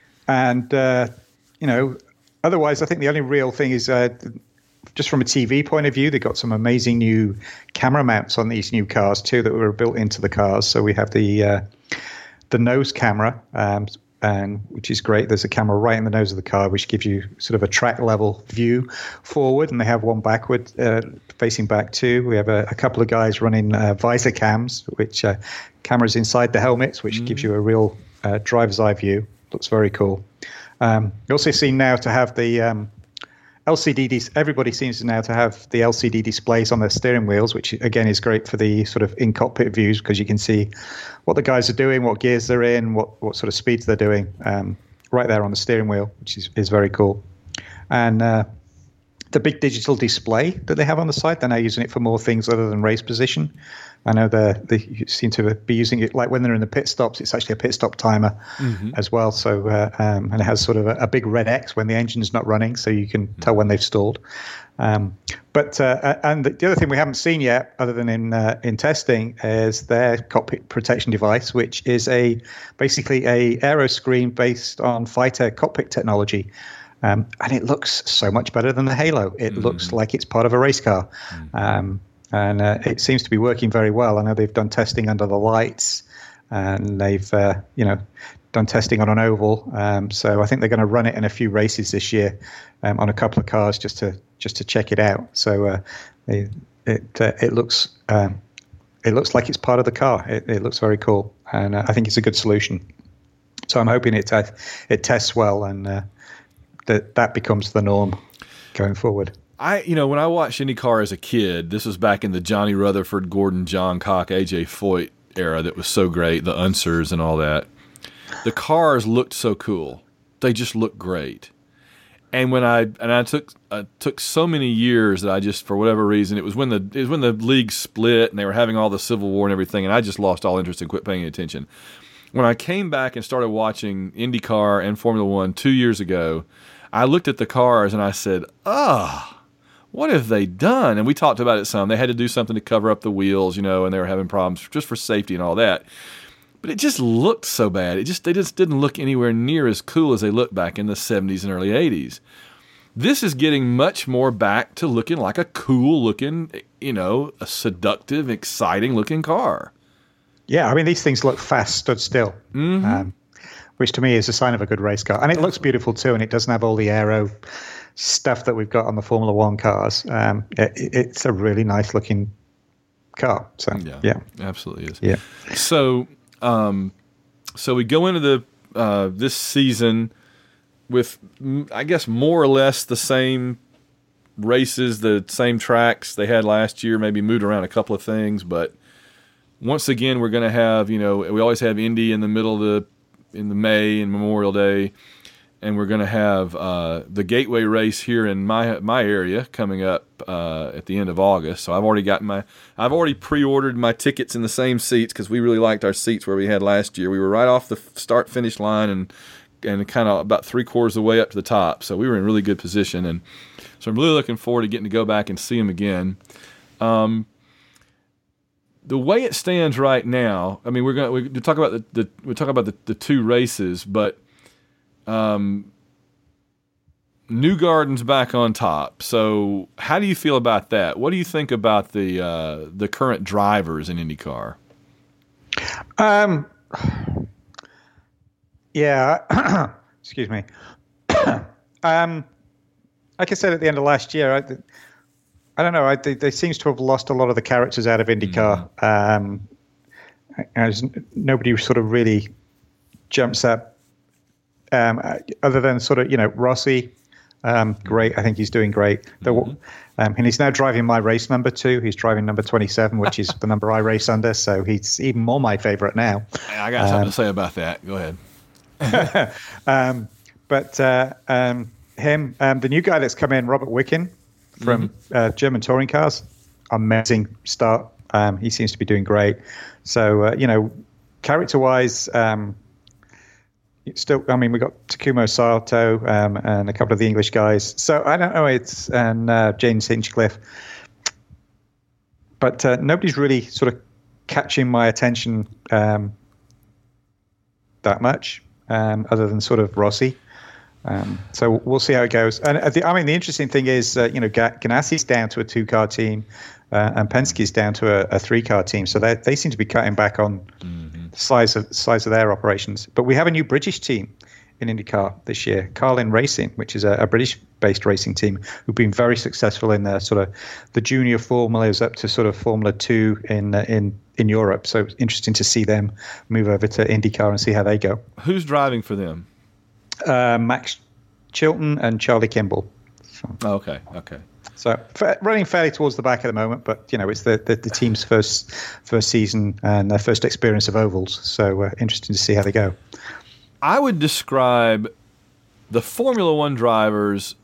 and uh, you know, otherwise, I think the only real thing is uh, just from a T V point of view, they got some amazing new camera mounts on these new cars too that were built into the cars. So we have the uh, the nose camera. Um, And which is great. There's a camera right in the nose of the car, which gives you sort of a track level view forward, and they have one backward, uh, facing back too. We have a, a couple of guys running uh, visor cams, which uh, cameras inside the helmets, which mm-hmm. gives you a real uh, driver's eye view. Looks very cool. Um, you also seem now to have the um, L C D. Dis- everybody seems to now to have the L C D displays on their steering wheels, which again is great for the sort of in cockpit views because you can see what the guys are doing, what gears they're in, what, what sort of speeds they're doing, um, right there on the steering wheel, which is, is very cool. And uh, the big digital display that they have on the side, they're now using it for more things other than race position. I know they seem to be using it, like when they're in the pit stops, it's actually a pit stop timer mm-hmm. as well. So, uh, um, and it has sort of a, a big red X when the engine's not running, so you can tell when they've stalled. Um, but uh, and the other thing we haven't seen yet, other than in uh, in testing, is their cockpit protection device, which is a basically a aero screen based on fighter cockpit technology. Um, and it looks so much better than the Halo. It mm. looks like it's part of a race car. Mm. Um, and uh, it seems to be working very well. I know they've done testing under the lights, and they've, uh, you know, done testing on an oval. Um, so I think they're going to run it in a few races this year um, on a couple of cars just to just to check it out. So uh, it it, uh, it looks um, it looks like it's part of the car. It, it looks very cool, and uh, I think it's a good solution. So I'm hoping it uh, it tests well, and uh, that that becomes the norm going forward. I, you know, when I watched IndyCar as a kid, this was back in the Johnny Rutherford, Gordon, John Cock, A J Foyt era that was so great, the Unsers and all that. The cars looked so cool. They just looked great. And when I and I took I took so many years that I just, for whatever reason, it was when the it was when the league split and they were having all the Civil War and everything, and I just lost all interest and quit paying attention. When I came back and started watching IndyCar and Formula One two years ago, I looked at the cars and I said, ah. Oh, what have they done? And we talked about it some. They had to do something to cover up the wheels, you know, and they were having problems just for safety and all that. But it just looked so bad. It just they just didn't look anywhere near as cool as they looked back in the seventies and early eighties. This is getting much more back to looking like a cool-looking, you know, a seductive, exciting-looking car. Yeah, I mean, these things look fast, stood still, mm-hmm. um, which to me is a sign of a good race car. And it looks beautiful too, and it doesn't have all the aero stuff that we've got on the Formula One cars. Um, it, it's a really nice looking car. So yeah, yeah. absolutely is. Yeah. So, um, so we go into the uh, this season with, I guess, more or less the same races, the same tracks they had last year. Maybe moved around a couple of things, but once again, we're going to have, you know, we always have Indy in the middle of the in the May and Memorial Day. And we're going to have uh, the Gateway race here in my my area coming up uh, at the end of August. So I've already got my I've already pre-ordered my tickets in the same seats because we really liked our seats where we had last year. We were right off the start finish line and and kind of about three quarters of the way up to the top. So we were in really good position, and so I'm really looking forward to getting to go back and see them again. Um, the way it stands right now, I mean, we're going we talk about the, the we talk about the, the two races, but. Um, Newgarden's back on top. So, how do you feel about that? What do you think about the uh, the current drivers in IndyCar? Um, yeah. Excuse me. um, like I said at the end of last year, I, I don't know. I, they, they seems to have lost a lot of the characters out of IndyCar. Mm-hmm. Um, as nobody sort of really jumps up. Um, other than sort of, you know, Rossi, um, great. I think he's doing great. The, mm-hmm. um, and he's now driving my race number two. He's driving number twenty-seven, which is the number I race under. So he's even more my favorite now. I got something um, to say about that. Go ahead. um, but uh, um, him, um, the new guy that's come in, Robert Wicken from mm-hmm. uh, German Touring Cars, amazing start. Um, he seems to be doing great. So, uh, you know, character-wise, um, still, I mean, we got Takumo Sato um, and a couple of the English guys. So I don't know, it's and uh, James Hinchcliffe. But uh, nobody's really sort of catching my attention um, that much, um, other than sort of Rossi. Um, so we'll see how it goes. And uh, the, I mean, the interesting thing is, uh, you know, Ganassi's down to a two-car team, uh, and Penske's down to a, a three-car team. So they they seem to be cutting back on mm-hmm. the size of size of their operations. But we have a new British team in IndyCar this year, Carlin Racing, which is a, a British-based racing team who've been very successful in the sort of the junior formulas up to sort of Formula Two in uh, in in Europe. So it's interesting to see them move over to IndyCar and see how they go. Who's driving for them? Uh, Max Chilton and Charlie Kimball. So, oh, okay, okay. So fa- running fairly towards the back at the moment, but you know it's the, the, the team's first first season and their first experience of ovals. So uh, interesting to see how they go. I would describe the Formula One drivers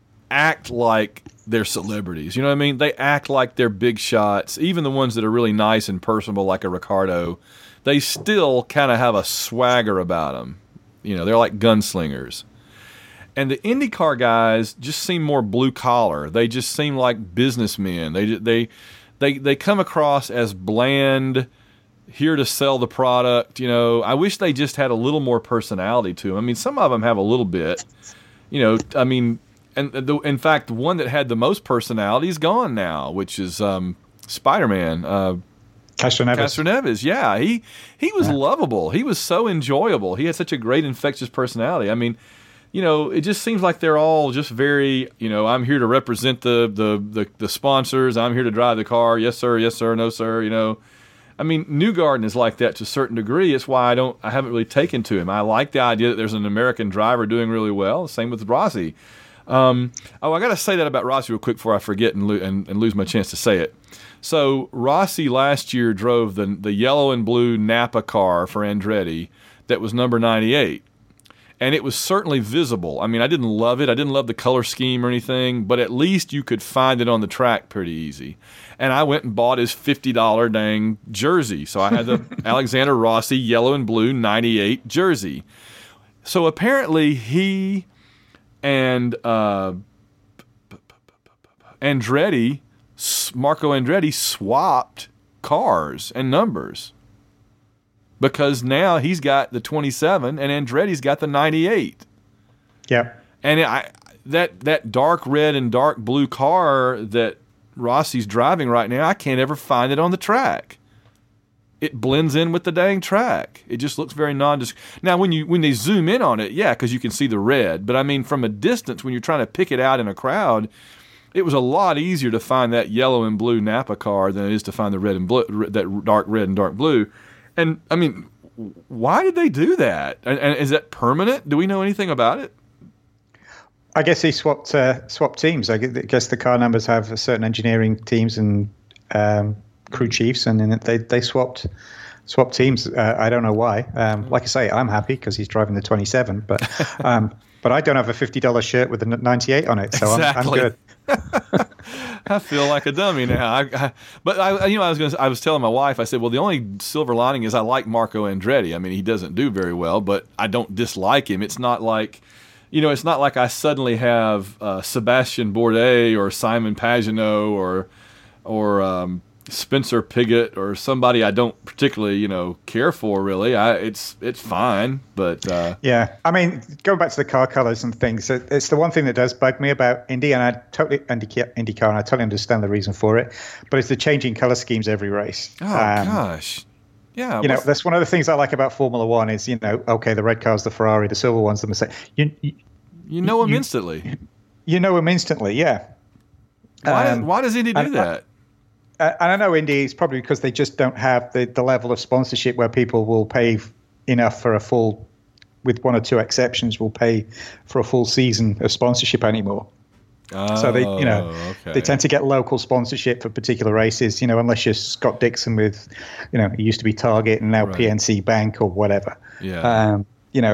act like they're celebrities. You know what I mean? They act like they're big shots. Even the ones that are really nice and personable, like a Ricciardo, they still kind of have a swagger about them. You know, they're like gunslingers. And the IndyCar guys just seem more blue collar. They just seem like businessmen. They they they they come across as bland, here to sell the product. You know, I wish they just had a little more personality to them. I mean, some of them have a little bit. You know, I mean, and the, in fact, the one that had the most personality is gone now, which is um, Spider-Man. Uh, Castroneves. Castroneves, yeah. He he was yeah. lovable. He was so enjoyable. He had such a great infectious personality. I mean, you know, it just seems like they're all just very, you know, I'm here to represent the the the, the sponsors. I'm here to drive the car. Yes, sir. Yes, sir. No, sir. You know, I mean, Newgarden is like that to a certain degree. It's why I don't, I haven't really taken to him. I like the idea that there's an American driver doing really well. Same with Rossi. Um, oh, I got to say that about Rossi real quick before I forget and, lo- and, and lose my chance to say it. So Rossi last year drove the the yellow and blue Napa car for Andretti that was number ninety-eight. And it was certainly visible. I mean, I didn't love it. I didn't love the color scheme or anything, but at least you could find it on the track pretty easy. And I went and bought his fifty dollars dang jersey. So I had the Alexander Rossi yellow and blue ninety-eight jersey. So apparently he and uh, Andretti, Marco Andretti, swapped cars and numbers. Because now he's got the twenty-seven and Andretti's got the ninety-eight. Yeah. And I that that dark red and dark blue car that Rossi's driving right now, I can't ever find it on the track. It blends in with the dang track. It just looks very nondescript. Now, when you when they zoom in on it, yeah, because you can see the red. But I mean, from a distance, when you're trying to pick it out in a crowd, it was a lot easier to find that yellow and blue Napa car than it is to find the red and blue, that dark red and dark blue. And, I mean, why did they do that? And, and is that permanent? Do we know anything about it? I guess they swapped uh, swapped teams. I guess the car numbers have certain engineering teams and um, crew chiefs, and then they, they swapped swapped teams. Uh, I don't know why. Um, like I say, I'm happy because he's driving the twenty-seven, but um, but I don't have a fifty dollars shirt with a ninety-eight on it, so exactly. I'm, I'm good. I feel like a dummy now. I, I, but I, you know, I was gonna, I was telling my wife. I said, "Well, the only silver lining is I like Marco Andretti. I mean, he doesn't do very well, but I don't dislike him. It's not like, you know, it's not like I suddenly have uh, Sebastian Bourdais or Simon Pagenaud or or um, Spencer Pigot or somebody I don't particularly, you know, care for. Really, I, it's it's fine, but uh, yeah. I mean, going back to the car colors and things, it's the one thing that does bug me about Indy, and I totally IndyCar, IndyCar, and I totally understand the reason for it. But it's the changing color schemes every race. Oh um, gosh, yeah. You know, that's one of the things I like about Formula One is, you know, okay, the red car's the Ferrari, the silver one's the Mercedes. You you, you know them you, instantly. You know them instantly, yeah. Why, um, does, why does Indy do and, that? Uh, and I know Indy is probably because they just don't have the, the level of sponsorship where people will pay enough for a full, with one or two exceptions, will pay for a full season of sponsorship anymore. Oh, so they, you know, okay. they tend to get local sponsorship for particular races. You know, unless you're Scott Dixon with, you know, it used to be Target and now right. P N C Bank or whatever. Yeah. Um, you know,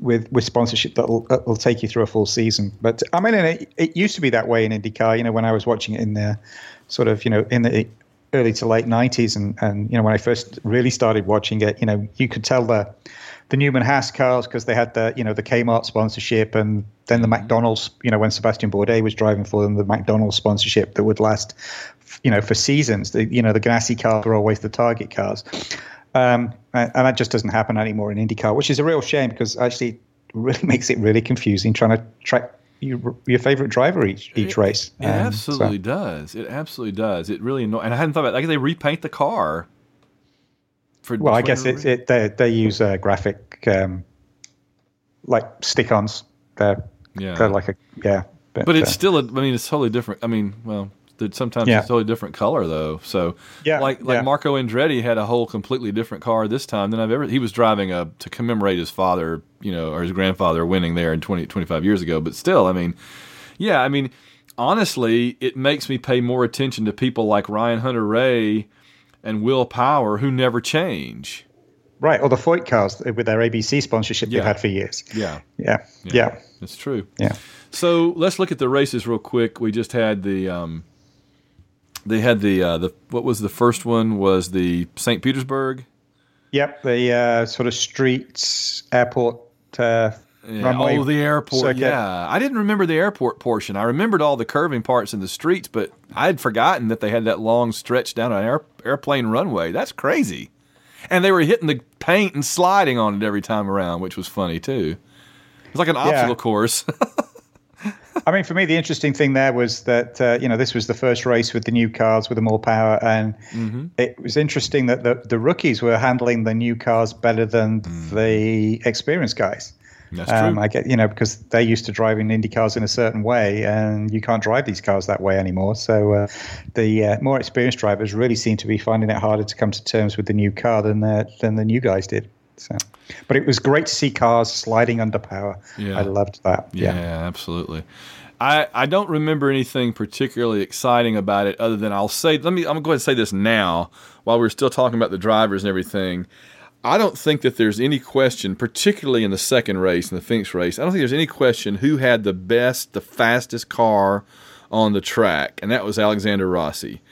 with with sponsorship that'll, that'll take you through a full season. But I mean, it, it used to be that way in IndyCar. You know, when I was watching it in the sort of, you know, in the early to late nineties, and and you know, when I first really started watching it, you know, you could tell the the Newman Haas cars because they had the, you know, the Kmart sponsorship, and then the McDonald's, you know, when Sebastian Bourdais was driving for them, the McDonald's sponsorship that would last, you know, for seasons. The, you know, the Ganassi cars were always the target cars. Um, and, and that just doesn't happen anymore in IndyCar, which is a real shame because actually it really makes it really confusing trying to track your, your favorite driver each each it, race. It um, absolutely so. does. It absolutely does. It really annoys. And I hadn't thought about it. Like they repaint the car. For well, I guess it, it, they they use a graphic um, like stick-ons. They're, yeah, they're like a yeah. But, but it's uh, still. A, I mean, it's totally different. I mean, well. Sometimes yeah. it's a totally different color, though. So, yeah, like like yeah. Marco Andretti had a whole completely different car this time than I've ever. He was driving a to commemorate his father, you know, or his grandfather winning there in twenty, twenty-five years ago. But still, I mean, yeah, I mean, honestly, it makes me pay more attention to people like Ryan Hunter-Reay and Will Power who never change. Right, or the Foyt cars with their A B C sponsorship yeah. they've had for years. Yeah. yeah, yeah, yeah, it's true. Yeah. So let's look at the races real quick. We just had the. Um, They had the uh, the what was the first one was the Saint Petersburg. Yep, the uh, sort of streets airport uh, yeah. runway. Oh, the airport. circuit. Yeah, I didn't remember the airport portion. I remembered all the curving parts in the streets, but I had forgotten that they had that long stretch down an air, airplane runway. That's crazy. And they were hitting the paint and sliding on it every time around, which was funny too. It was like an obstacle yeah. course. I mean, for me, the interesting thing there was that, uh, you know, this was the first race with the new cars with the more power. And mm-hmm. it was interesting that the, the rookies were handling the new cars better than mm. the experienced guys. That's um, true. I get, you know, because they used to driving Indy cars in a certain way, and you can't drive these cars that way anymore. So uh, the uh, more experienced drivers really seem to be finding it harder to come to terms with the new car than the, than the new guys did. So, but it was great to see cars sliding under power. Yeah. I loved that. Yeah, yeah. absolutely. I, I don't remember anything particularly exciting about it other than I'll say, let me, I'm going to go ahead and say this now while we're still talking about the drivers and everything. I don't think that there's any question, particularly in the second race, in the Phoenix race, I don't think there's any question who had the best, the fastest car on the track, and that was Alexander Rossi.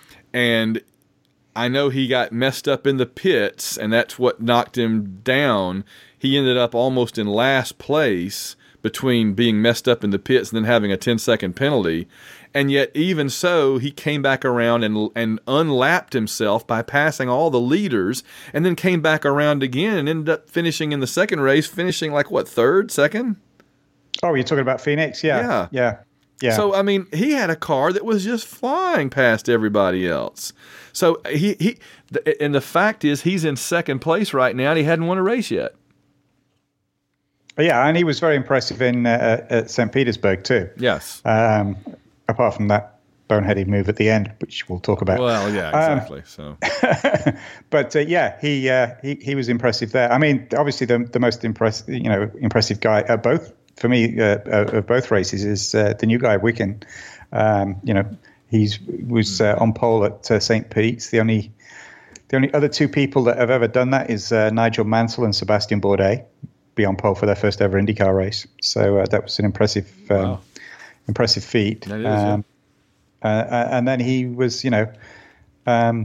And I know he got messed up in the pits, and that's what knocked him down. He ended up almost in last place between being messed up in the pits and then having a ten-second penalty. And yet, even so, he came back around and and unlapped himself by passing all the leaders, and then came back around again and ended up finishing in the second race, finishing like, what, third, second? Oh, you're talking about Phoenix? Yeah. Yeah. Yeah. Yeah. So, I mean, he had a car that was just flying past everybody else. So, he, he and the fact is, he's in second place right now, and he hadn't won a race yet. Yeah, and he was very impressive in uh, at Saint Petersburg, too. Yes. Um, apart from that boneheaded move at the end, which we'll talk about. Well, yeah, exactly. Um, so, but uh, yeah, he, uh, he he was impressive there. I mean, obviously, the the most impressive, you know, impressive guy at both for me uh, uh, of both races is uh, the new guy Wicken. Um, you know, he's was uh, on pole at uh, Saint Pete's. The only the only other two people that have ever done that is uh, Nigel Mansell and Sebastian Bourdais, be on pole for their first ever IndyCar race. So uh, that was an impressive. Um, wow. Impressive feat. That is, um, yeah. uh, and then he was, you know, um,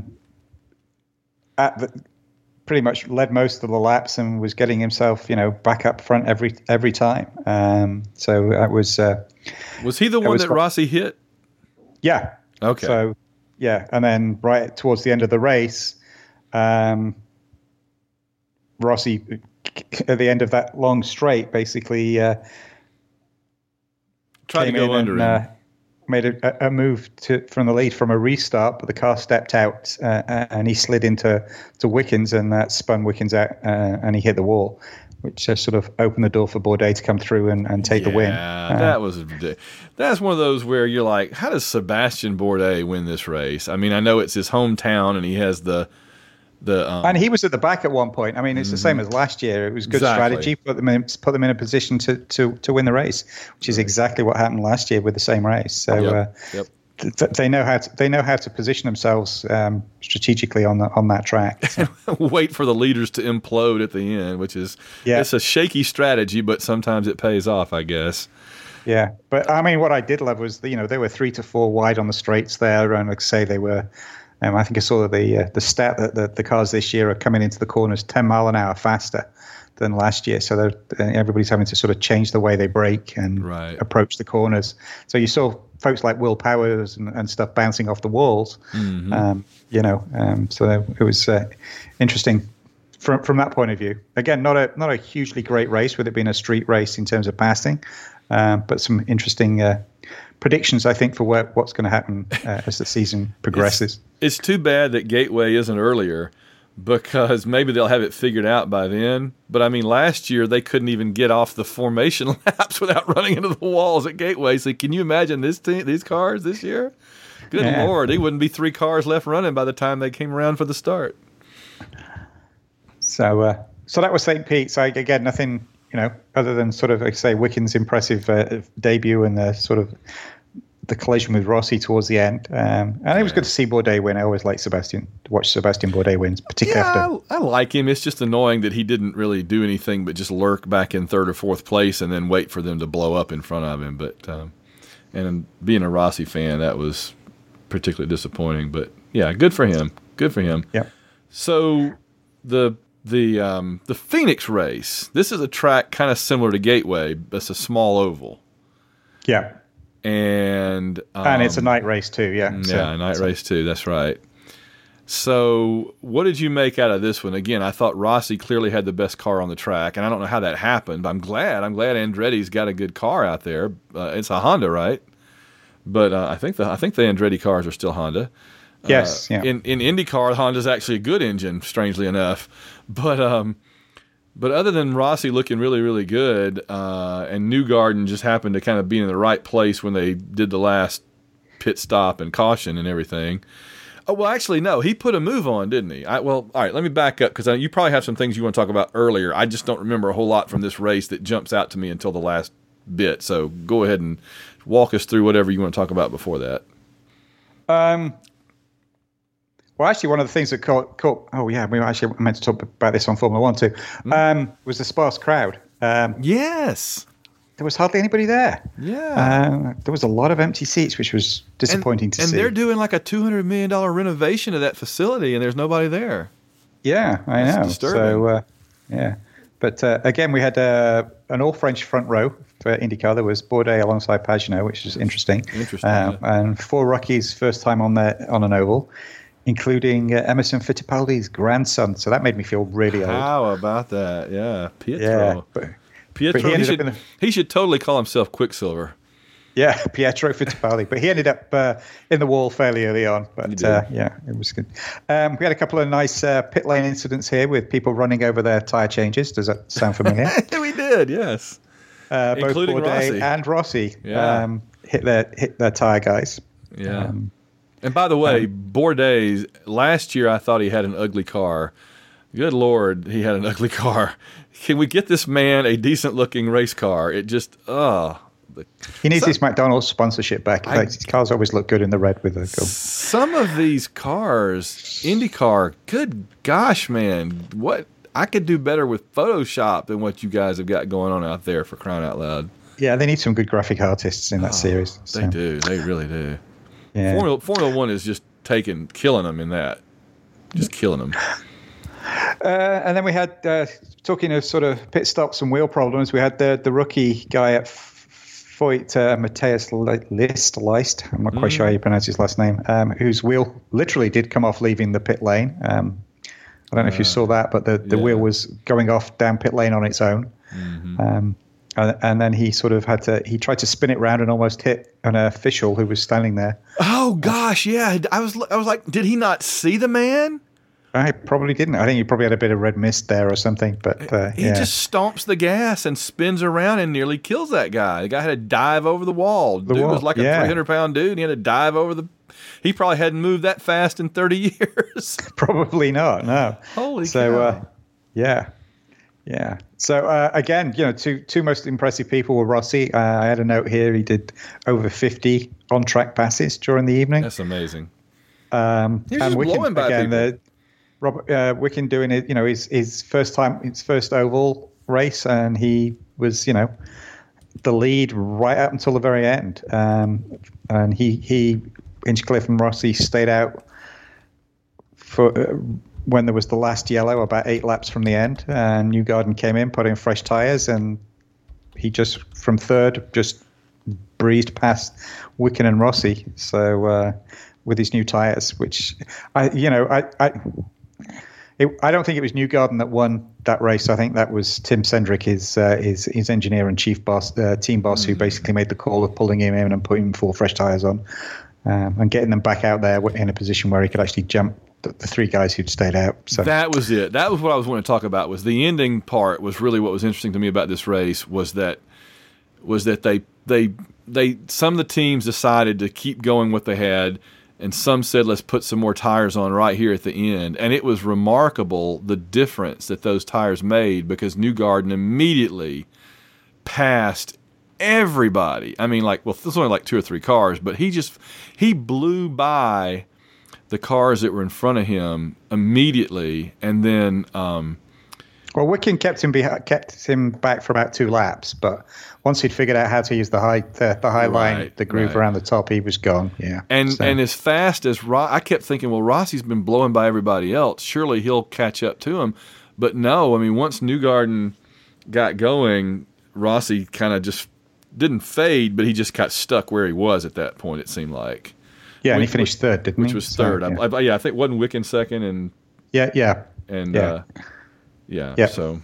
at the, pretty much led most of the laps and was getting himself, you know, back up front every every time. Um, so that was. Uh, was he the one that Rossi hit? Yeah. Okay. So, yeah, and then right towards the end of the race, um, Rossi, at the end of that long straight, basically. Uh, Tried to go under and, him. Uh, made a, a move to, from the lead from a restart, but the car stepped out uh, and he slid into to Wickens and that spun Wickens out uh, and he hit the wall, which uh, sort of opened the door for Bourdais to come through and, and take yeah, the win. Yeah, that was that's one of those where you're like, how does Sebastian Bourdais win this race? I mean, I know it's his hometown and he has the The, um, and he was at the back at one point. I mean, it's mm-hmm. the same as last year. It was good exactly. strategy, put them in, put them in a position to, to, to win the race, which is exactly what happened last year with the same race. So, yep. Uh, yep. they know how to, they know how to position themselves um, strategically on the, on that track. So. Wait for the leaders to implode at the end, which is yeah. it's a shaky strategy, but sometimes it pays off, I guess. Yeah, but I mean, what I did love was, you know, they were three to four wide on the straights there, and like I say, they were. Um, I think I saw the uh, the stat that the, the cars this year are coming into the corners ten mile an hour faster than last year. So everybody's having to sort of change the way they brake and right. approach the corners. So you saw folks like Will Powers and, and stuff bouncing off the walls. Mm-hmm. Um, you know, um, so it was uh, interesting from from that point of view. Again, not a not a hugely great race with it being a street race in terms of passing. Um, but some interesting uh, predictions, I think, for where, what's going to happen uh, as the season progresses. It's, it's too bad that Gateway isn't earlier, because maybe they'll have it figured out by then. But, I mean, last year they couldn't even get off the formation laps without running into the walls at Gateway. So can you imagine this team, these cars this year? Good yeah. Lord, there wouldn't be three cars left running by the time they came around for the start. So, uh, so that was Saint Pete's. I, again, nothing... You know, other than sort of, like say, Wicken's impressive uh, debut and the sort of the collision with Rossi towards the end. Um, and yeah. it was good to see Bourdais win. I always like Sebastian, to watch Sebastian Bourdais wins, particularly yeah, after. I, I like him. It's just annoying that he didn't really do anything but just lurk back in third or fourth place and then wait for them to blow up in front of him. But um, and being a Rossi fan, that was particularly disappointing. But yeah, good for him. Good for him. Yeah. So the. The um, the Phoenix race, this is a track kind of similar to Gateway, but it's a small oval. Yeah. And um, and it's a night race too, yeah. Yeah, so, a night so. race too, that's right. So what did you make out of this one? Again, I thought Rossi clearly had the best car on the track, and I don't know how that happened, but I'm glad. I'm glad Andretti's got a good car out there. Uh, it's a Honda, right? But uh, I think the I think the Andretti cars are still Honda. Yes, uh, yeah. In in IndyCar, Honda's actually a good engine, strangely enough. But um, but other than Rossi looking really, really good, uh, and Newgarden just happened to kind of be in the right place when they did the last pit stop and caution and everything. Oh, well, actually, no. He put a move on, didn't he? I, well, all right, let me back up, because you probably have some things you want to talk about earlier. I just don't remember a whole lot from this race that jumps out to me until the last bit. So go ahead and walk us through whatever you want to talk about before that. Um. Well, actually, one of the things that caught, caught oh, yeah, we actually meant to talk about this on Formula One too, um, was the sparse crowd. Um, yes. There was hardly anybody there. Yeah. Uh, there was a lot of empty seats, which was disappointing and, to and see. And they're doing like a two hundred million dollars renovation of that facility, and there's nobody there. Yeah, I That's know. disturbing. So, uh, yeah. But uh, again, we had uh, an all-French front row for IndyCar. There was Bourdais alongside Pagenaud, which is interesting. Interesting. Um, yeah. And four rookies, first time on the, on an oval, including uh, Emerson Fittipaldi's grandson. So that made me feel really old. How about that? Yeah, Pietro. Yeah, but, Pietro, but he, he, should, the, he should totally call himself Quicksilver. Yeah, Pietro Fittipaldi. But he ended up uh, in the wall fairly early on. But uh, yeah, it was good. Um, we had a couple of nice uh, pit lane incidents here with people running over their tyre changes. Does that sound familiar? We did, yes. Uh, both Including Bourdais Rossi. and Rossi Yeah. um, hit their hit their tyre guys. Yeah. Um, And by the way, um, Bourdais, last year I thought he had an ugly car. Good Lord, he had an ugly car. Can we get this man a decent-looking race car? It just, oh. He needs some, his McDonald's sponsorship back. I, his cars always look good in the red with the gold. Some of these cars, IndyCar, good gosh, man. What I could do better with Photoshop than what you guys have got going on out there, for crying out loud. Yeah, they need some good graphic artists in that oh, series. They so. do. They really do. Yeah. Formula, Formula One is just taking, killing them in that. Just killing them. Uh, and then we had, uh, talking of sort of pit stops and wheel problems, we had the the rookie guy at Foyt, uh, Matthias List, Leist, I'm not quite mm. sure how you pronounce his last name, um, whose wheel literally did come off leaving the pit lane. Um, I don't know uh, if you saw that, but the, the yeah. wheel was going off down pit lane on its own. Mm-hmm. Um, and, and then he sort of had to, he tried to spin it round and almost hit an official who was standing there. Oh, gosh, yeah. I was I was like, did he not see the man? I probably didn't. I think he probably had a bit of red mist there or something. But uh, he yeah. just stomps the gas and spins around and nearly kills that guy. The guy had to dive over the wall. The dude wall. was like a yeah. three hundred pound dude, and he had to dive over the. He probably hadn't moved that fast in thirty years. Probably not. No. Holy so, cow! Uh, yeah. Yeah. So uh, again, you know, two two most impressive people were Rossi. Uh, I had a note here. He did over fifty on-track passes during the evening. That's amazing. Um, He's and just Wicken, blowing by again, people. The, Robert uh, Wicken doing it. You know, his his first time, his first oval race, and he was, you know, the lead right up until the very end. Um, and he he Hinchcliffe and Rossi stayed out for. Uh, when there was the last yellow, about eight laps from the end, and Newgarden came in, put in fresh tyres, and he just, from third, just breezed past Wicken and Rossi. So uh, with his new tyres, which, I, you know, I I, it, I don't think it was Newgarden that won that race. I think that was Tim Cendrick, his uh, his, his engineer and chief boss, uh, team boss, mm-hmm. who basically made the call of pulling him in and putting four fresh tyres on, um, and getting them back out there in a position where he could actually jump the, the three guys who'd stayed out. So that was it. That was what I was wanting to talk about. Was the ending part was really what was interesting to me about this race was that was that they they they some of the teams decided to keep going what they had, and some said let's put some more tires on right here at the end. And it was remarkable the difference that those tires made, because Newgarden immediately passed everybody. I mean, like, well, there's only like two or three cars, but he just he blew by the cars that were in front of him immediately, and then um, well, Wicken kept him beha- kept him back for about two laps, but once he'd figured out how to use the high the, the high right, line, the groove right. around the top, he was gone. Yeah, and so. and as fast as Ro- I kept thinking, well, Rossi's been blowing by everybody else. Surely he'll catch up to him, but no. I mean, once Newgarden got going, Rossi kind of just didn't fade, but he just got stuck where he was at that point. It seemed like. Yeah, and he finished third, didn't which he? Which was third. So, yeah. I, I, yeah, I think wasn't Wicken second, and yeah, yeah, and yeah, uh, yeah. yeah. So,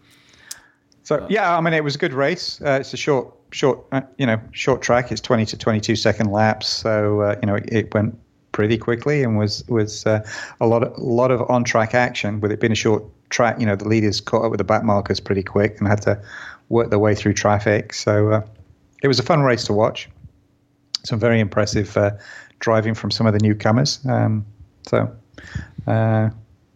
so uh, yeah, I mean, it was a good race. Uh, it's a short, short, uh, you know, short track. It's twenty to twenty-two second laps, so uh, you know, it, it went pretty quickly and was was uh, a lot of a lot of on track action. With it being a short track, you know, the leaders caught up with the back markers pretty quick and had to work their way through traffic. So uh, it was a fun race to watch. Some very impressive uh, driving from some of the newcomers. Um, so uh,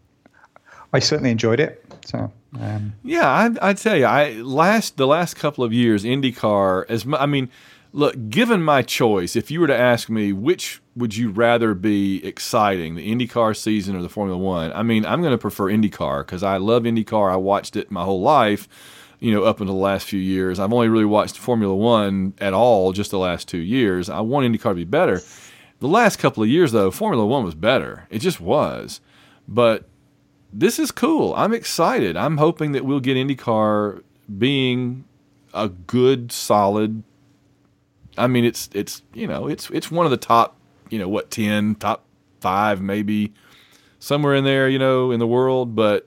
I certainly enjoyed it. So um, yeah, I, I tell you, I last the last couple of years, IndyCar. As I mean, look, given my choice, if you were to ask me which would you rather be exciting, the IndyCar season or the Formula One, I mean, I'm going to prefer IndyCar because I love IndyCar. I watched it my whole life. You know, up until the last few years. I've only really watched Formula One at all just the last two years. I want IndyCar to be better. The last couple of years, though, Formula One was better. It just was. But this is cool. I'm excited. I'm hoping that we'll get IndyCar being a good, solid. I mean, it's it's you know, it's it's one of the top, you know, what ten, top five, maybe somewhere in there, you know, in the world. But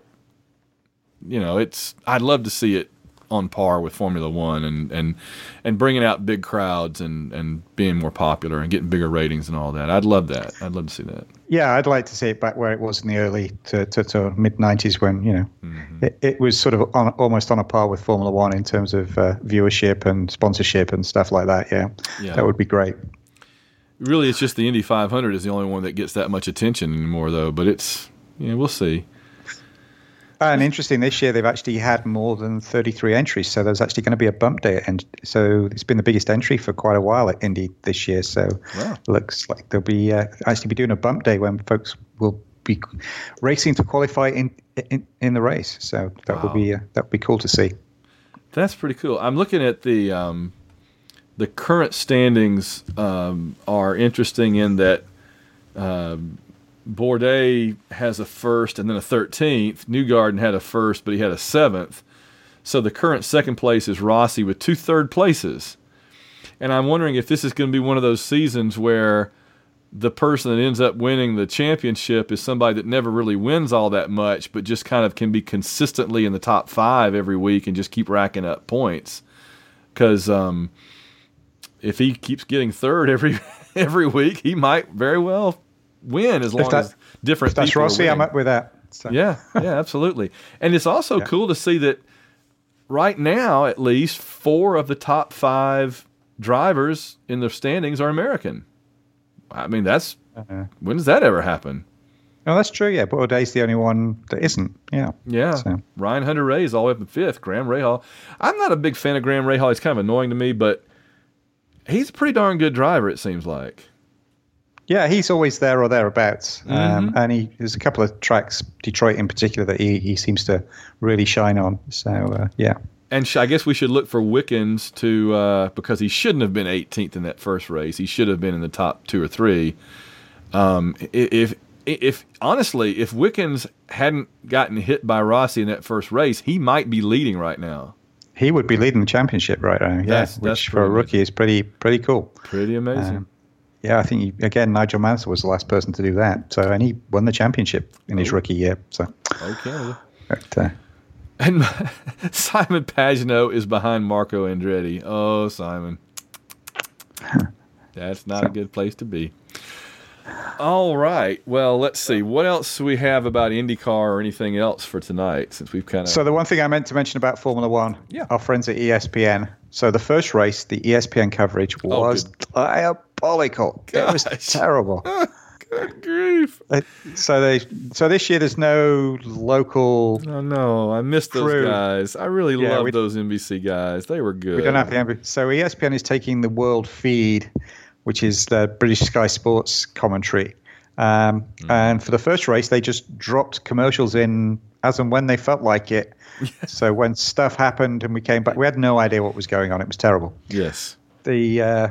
you know, it's I'd love to see it on par with Formula One and, and, and bringing out big crowds and, and being more popular and getting bigger ratings and all that. I'd love that. I'd love to see that. Yeah, I'd like to see it back where it was in the early to, to, to mid nineties when, you know, mm-hmm. it, it was sort of on, almost on a par with Formula One in terms of uh, viewership and sponsorship and stuff like that. Yeah, yeah. That would be great. Really, it's just the Indy five hundred is the only one that gets that much attention anymore, though. But it's, you know, we'll see. And interesting, this year they've actually had more than thirty-three entries, so there's actually going to be a bump day, and so it's been the biggest entry for quite a while at Indy this year. So wow. Looks like they'll be uh, actually be doing a bump day when folks will be racing to qualify in in, in the race. So that wow. will be uh, that would be cool to see. That's pretty cool. I'm looking at the um, the current standings um, are interesting in that. Um, Bourdais has a first and then a thirteenth. Newgarden had a first, but he had a seventh. So the current second place is Rossi with two third places. And I'm wondering if this is going to be one of those seasons where the person that ends up winning the championship is somebody that never really wins all that much, but just kind of can be consistently in the top five every week and just keep racking up points. Because um, if he keeps getting third every every week, he might very well win as long that, as different if that's people Rossi, are I'm up with that. So. Yeah, yeah, absolutely. And it's also yeah. cool to see that right now, at least, four of the top five drivers in the standings are American. I mean, that's uh-huh. when does that ever happen? Oh, that's true. Yeah, Bourdais the only one that isn't. Yeah. Yeah. So. Ryan Hunter-Reay is all the way up in fifth. Graham Rahal. I'm not a big fan of Graham Rahal. He's kind of annoying to me, but he's a pretty darn good driver, it seems like. Yeah, he's always there or thereabouts. Mm-hmm. Um, and he there's a couple of tracks, Detroit in particular, that he, he seems to really shine on. So, uh, yeah. And sh- I guess we should look for Wickens to, uh, because he shouldn't have been eighteenth in that first race. He should have been in the top two or three. Um, if If honestly, if Wickens hadn't gotten hit by Rossi in that first race, he might be leading right now. He would be leading the championship right now. Yeah, that's, which that's for a rookie is pretty pretty cool. Pretty amazing. Um, yeah, I think he, again Nigel Mansell was the last person to do that. So and he won the championship in oh. his rookie year. So okay. But, uh, and Simon Pagenaud is behind Marco Andretti. Oh, Simon, that's not so. a good place to be. All right. Well, let's see. What else do we have about IndyCar or anything else for tonight? Since we've kind of so the one thing I meant to mention about Formula One, yeah, our friends at E S P N. So the first race, the E S P N coverage was oh, diabolical. Gosh. It was terrible. Good grief! So they, so this year there's no local. Oh no, I missed those crew. guys. I really yeah, love those N B C guys. They were good. We don't have the N B C. So E S P N is taking the world feed, which is the British Sky Sports commentary. Um, mm. And for the first race, they just dropped commercials in as and when they felt like it. So when stuff happened and we came back, we had no idea what was going on. It was terrible. Yes. The uh,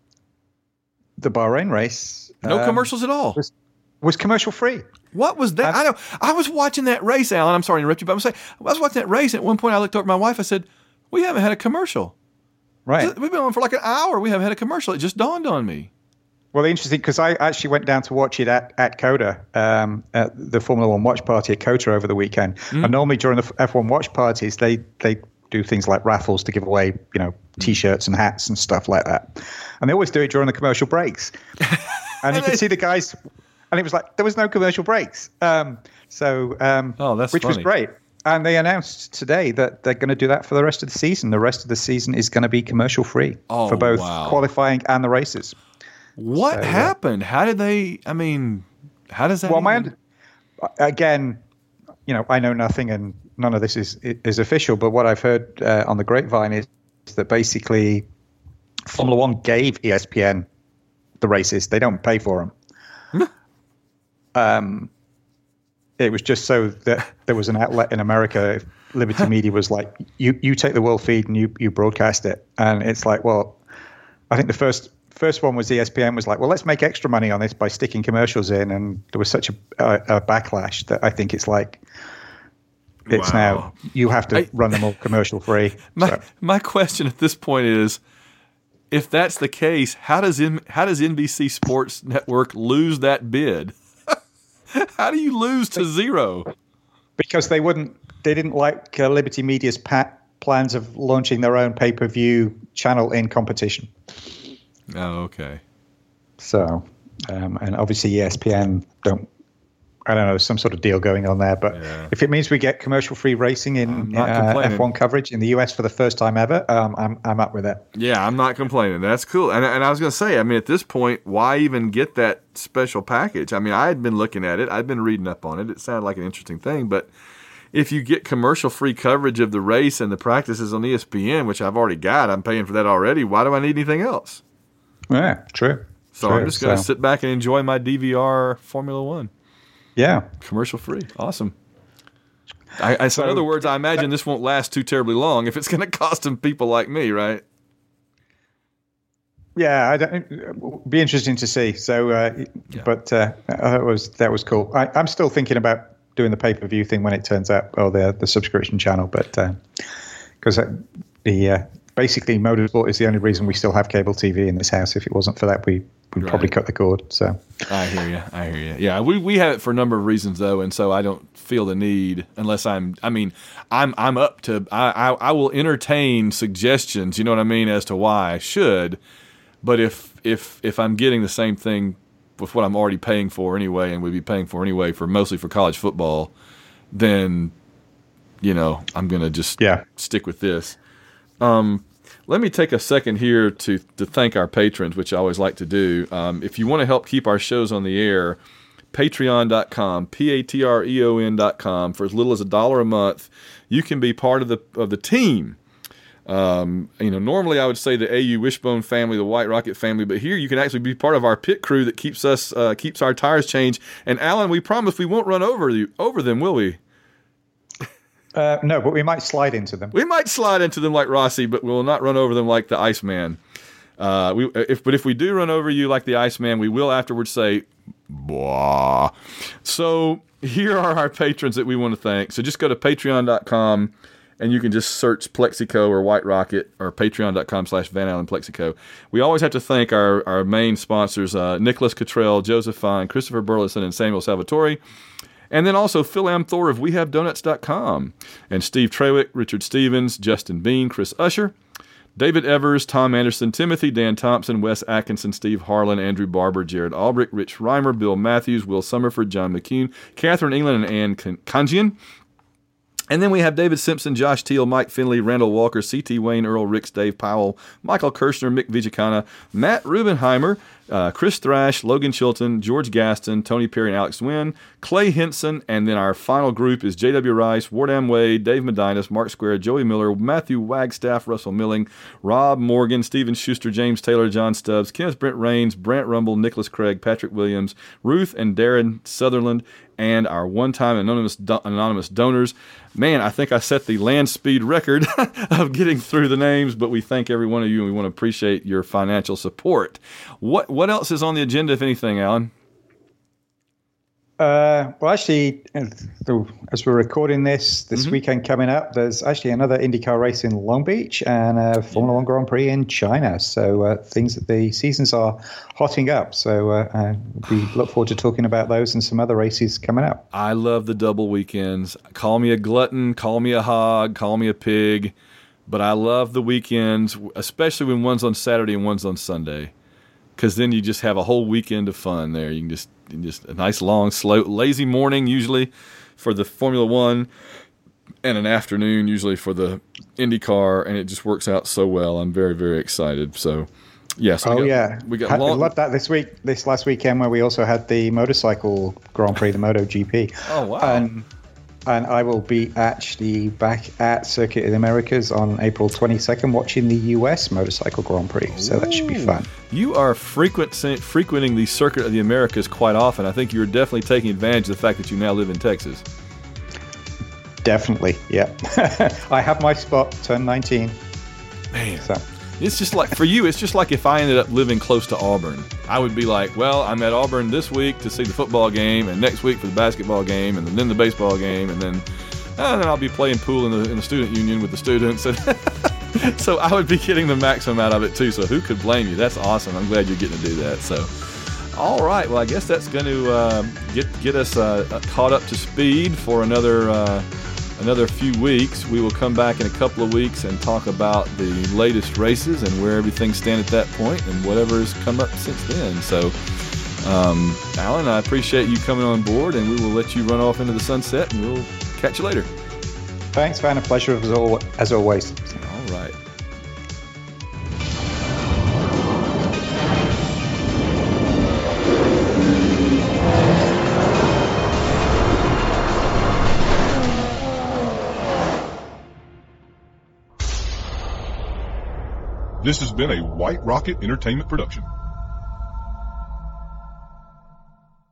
the Bahrain race. No um, commercials at all. Was, was commercial free. What was that? I, I know. I was watching that race, Alan. I'm sorry to interrupt you, but I'm saying I was watching that race. And at one point, I looked over at my wife. I said, "We haven't had a commercial. Right. We've been on for like an hour. We haven't had a commercial. It just dawned on me." Well, interesting because I actually went down to watch it at at COTA, um, at the Formula One watch party at COTA over the weekend. Mm. And normally during the F one watch parties, they they do things like raffles to give away, you know, T-shirts and hats and stuff like that. And they always do it during the commercial breaks. And you can see the guys, and it was like there was no commercial breaks. Um, so, um, oh, that's which funny. was great. And they announced today that they're going to do that for the rest of the season. The rest of the season is going to be commercial free oh, for both wow. qualifying and the races. What so, happened? Uh, how did they? I mean, how does that? Well, even... my again, you know, I know nothing, and none of this is is official. But what I've heard uh, on the grapevine is that basically Formula One gave E S P N the races. They don't pay for them. um, it was just so that there was an outlet in America. Liberty Media was like, you you take the world feed and you you broadcast it, and it's like, well, I think the first. First one was E S P N was like, well, let's make extra money on this by sticking commercials in, and there was such a, a, a backlash that I think it's like it's wow. now you have to I, run them all commercial free. My so. my question at this point is, if that's the case, how does M, how does N B C Sports Network lose that bid? How do you lose to zero? Because they wouldn't, they didn't like uh, Liberty Media's pat plans of launching their own pay per view channel in competition. Oh, okay. So, um, and obviously E S P N don't, I don't know, some sort of deal going on there. But yeah. if it means we get commercial-free racing in uh, F one coverage in the U S for the first time ever, um, I'm I'm up with it. Yeah, I'm not complaining. That's cool. And, and I was going to say, I mean, at this point, why even get that special package? I mean, I had been looking at it. I'd been reading up on it. It sounded like an interesting thing. But if you get commercial-free coverage of the race and the practices on E S P N, which I've already got, I'm paying for that already, why do I need anything else? Yeah, true. So true. I'm just going to so. sit back and enjoy my D V R Formula One. Yeah. Commercial free. Awesome. I, I, so, in other words, I imagine this won't last too terribly long if it's going to cost them people like me, right? Yeah, I don't, it'll be interesting to see. So, uh, yeah. but uh, that was that was cool. I, I'm still thinking about doing the pay-per-view thing when it turns out, or the the subscription channel, but because uh, the uh, basically motorsport is the only reason we still have cable T V in this house. If it wasn't for that, we would right. probably cut the cord. So I hear you. I hear you. Yeah, we we have it for a number of reasons though, and so I don't feel the need unless I'm. I mean, I'm I'm up to. I I, I will entertain suggestions. You know what I mean as to why I should. But if if if I'm getting the same thing with what I'm already paying for anyway, and we'd be paying for anyway for mostly for college football, then you know I'm gonna just yeah. stick with this. Um, let me take a second here to to thank our patrons, which I always like to do. Um, if you want to help keep our shows on the air, patreon dot com, P A T R E O N dot com. For as little as a dollar a month, you can be part of the of the team. Um, you know, normally I would say the A U Wishbone family, the White Rocket family, but here you can actually be part of our pit crew that keeps us uh, keeps our tires changed. And Alan, we promise we won't run over you over them, will we? Uh, no, but we might slide into them. We might slide into them like Rossi, but we will not run over them like the Iceman. Uh, we if but if we do run over you like the Iceman, we will afterwards say, "Blah." So here are our patrons that we want to thank. So just go to patreon dot com. And you can just search Plexico or White Rocket or patreon dot com slash Van Allen Plexico. We always have to thank our, our main sponsors, uh, Nicholas Cottrell, Joseph Fine, Christopher Burleson, and Samuel Salvatore. And then also Phil Amthor of we have donuts dot com. And Steve Trewick, Richard Stevens, Justin Bean, Chris Usher, David Evers, Tom Anderson, Timothy, Dan Thompson, Wes Atkinson, Steve Harlan, Andrew Barber, Jared Albrick, Rich Reimer, Bill Matthews, Will Summerford, John McCune, Catherine England, and Ann Kanjian. And then we have David Simpson, Josh Teal, Mike Finley, Randall Walker, C T Wayne, Earl Ricks, Dave Powell, Michael Kirshner, Mick Vijacana, Matt Rubenheimer, uh, Chris Thrash, Logan Chilton, George Gaston, Tony Perry, and Alex Wynn, Clay Henson, and then our final group is J W. Rice, Wardam Wade, Dave Medinas, Mark Square, Joey Miller, Matthew Wagstaff, Russell Milling, Rob Morgan, Stephen Schuster, James Taylor, John Stubbs, Kenneth Brent Rains, Brant Rumble, Nicholas Craig, Patrick Williams, Ruth and Darren Sutherland, and our one-time anonymous do- anonymous donors. Man, I think I set the land speed record of getting through the names, but we thank every one of you, and we want to appreciate your financial support. What what else is on the agenda, if anything, Alan? Uh, well, actually, as we're recording this, this mm-hmm. weekend coming up, there's actually another IndyCar race in Long Beach and a Formula One Grand Prix in China. So uh, things that the seasons are hotting up. So uh, uh, we look forward to talking about those and some other races coming up. I love the double weekends. Call me a glutton, call me a hog, call me a pig, but I love the weekends, especially when one's on Saturday and one's on Sunday, because then you just have a whole weekend of fun there. You can just Just a nice, long, slow, lazy morning usually for the Formula One and an afternoon usually for the IndyCar, and it just works out so well. I'm very, very excited. So, yes. Yeah, so oh, we got, yeah. We got had, long... loved that this week, this last weekend where we also had the motorcycle Grand Prix, the MotoGP. Oh, wow. And, and I will be actually back at Circuit of the Americas on April twenty-second watching the U S Motorcycle Grand Prix. So Ooh. That should be fun. You are frequent, frequenting the Circuit of the Americas quite often. I think you're definitely taking advantage of the fact that you now live in Texas. Definitely, yeah. I have my spot, turn nineteen. Man, so. It's just like, for you, it's just like if I ended up living close to Auburn. I would be like, well, I'm at Auburn this week to see the football game, and next week for the basketball game, and then the baseball game, and then, and then I'll be playing pool in the, in the student union with the students. And so I would be getting the maximum out of it, too. So who could blame you? That's awesome. I'm glad you're getting to do that. So, all right. Well, I guess that's going to uh, get get us uh, caught up to speed for another uh, another few weeks. We will come back in a couple of weeks and talk about the latest races and where everything stands at that point and whatever has come up since then. So, um, Alan, I appreciate you coming on board, and we will let you run off into the sunset, and we'll catch you later. Thanks, Van. A pleasure as always. All right. This has been a White Rocket Entertainment production.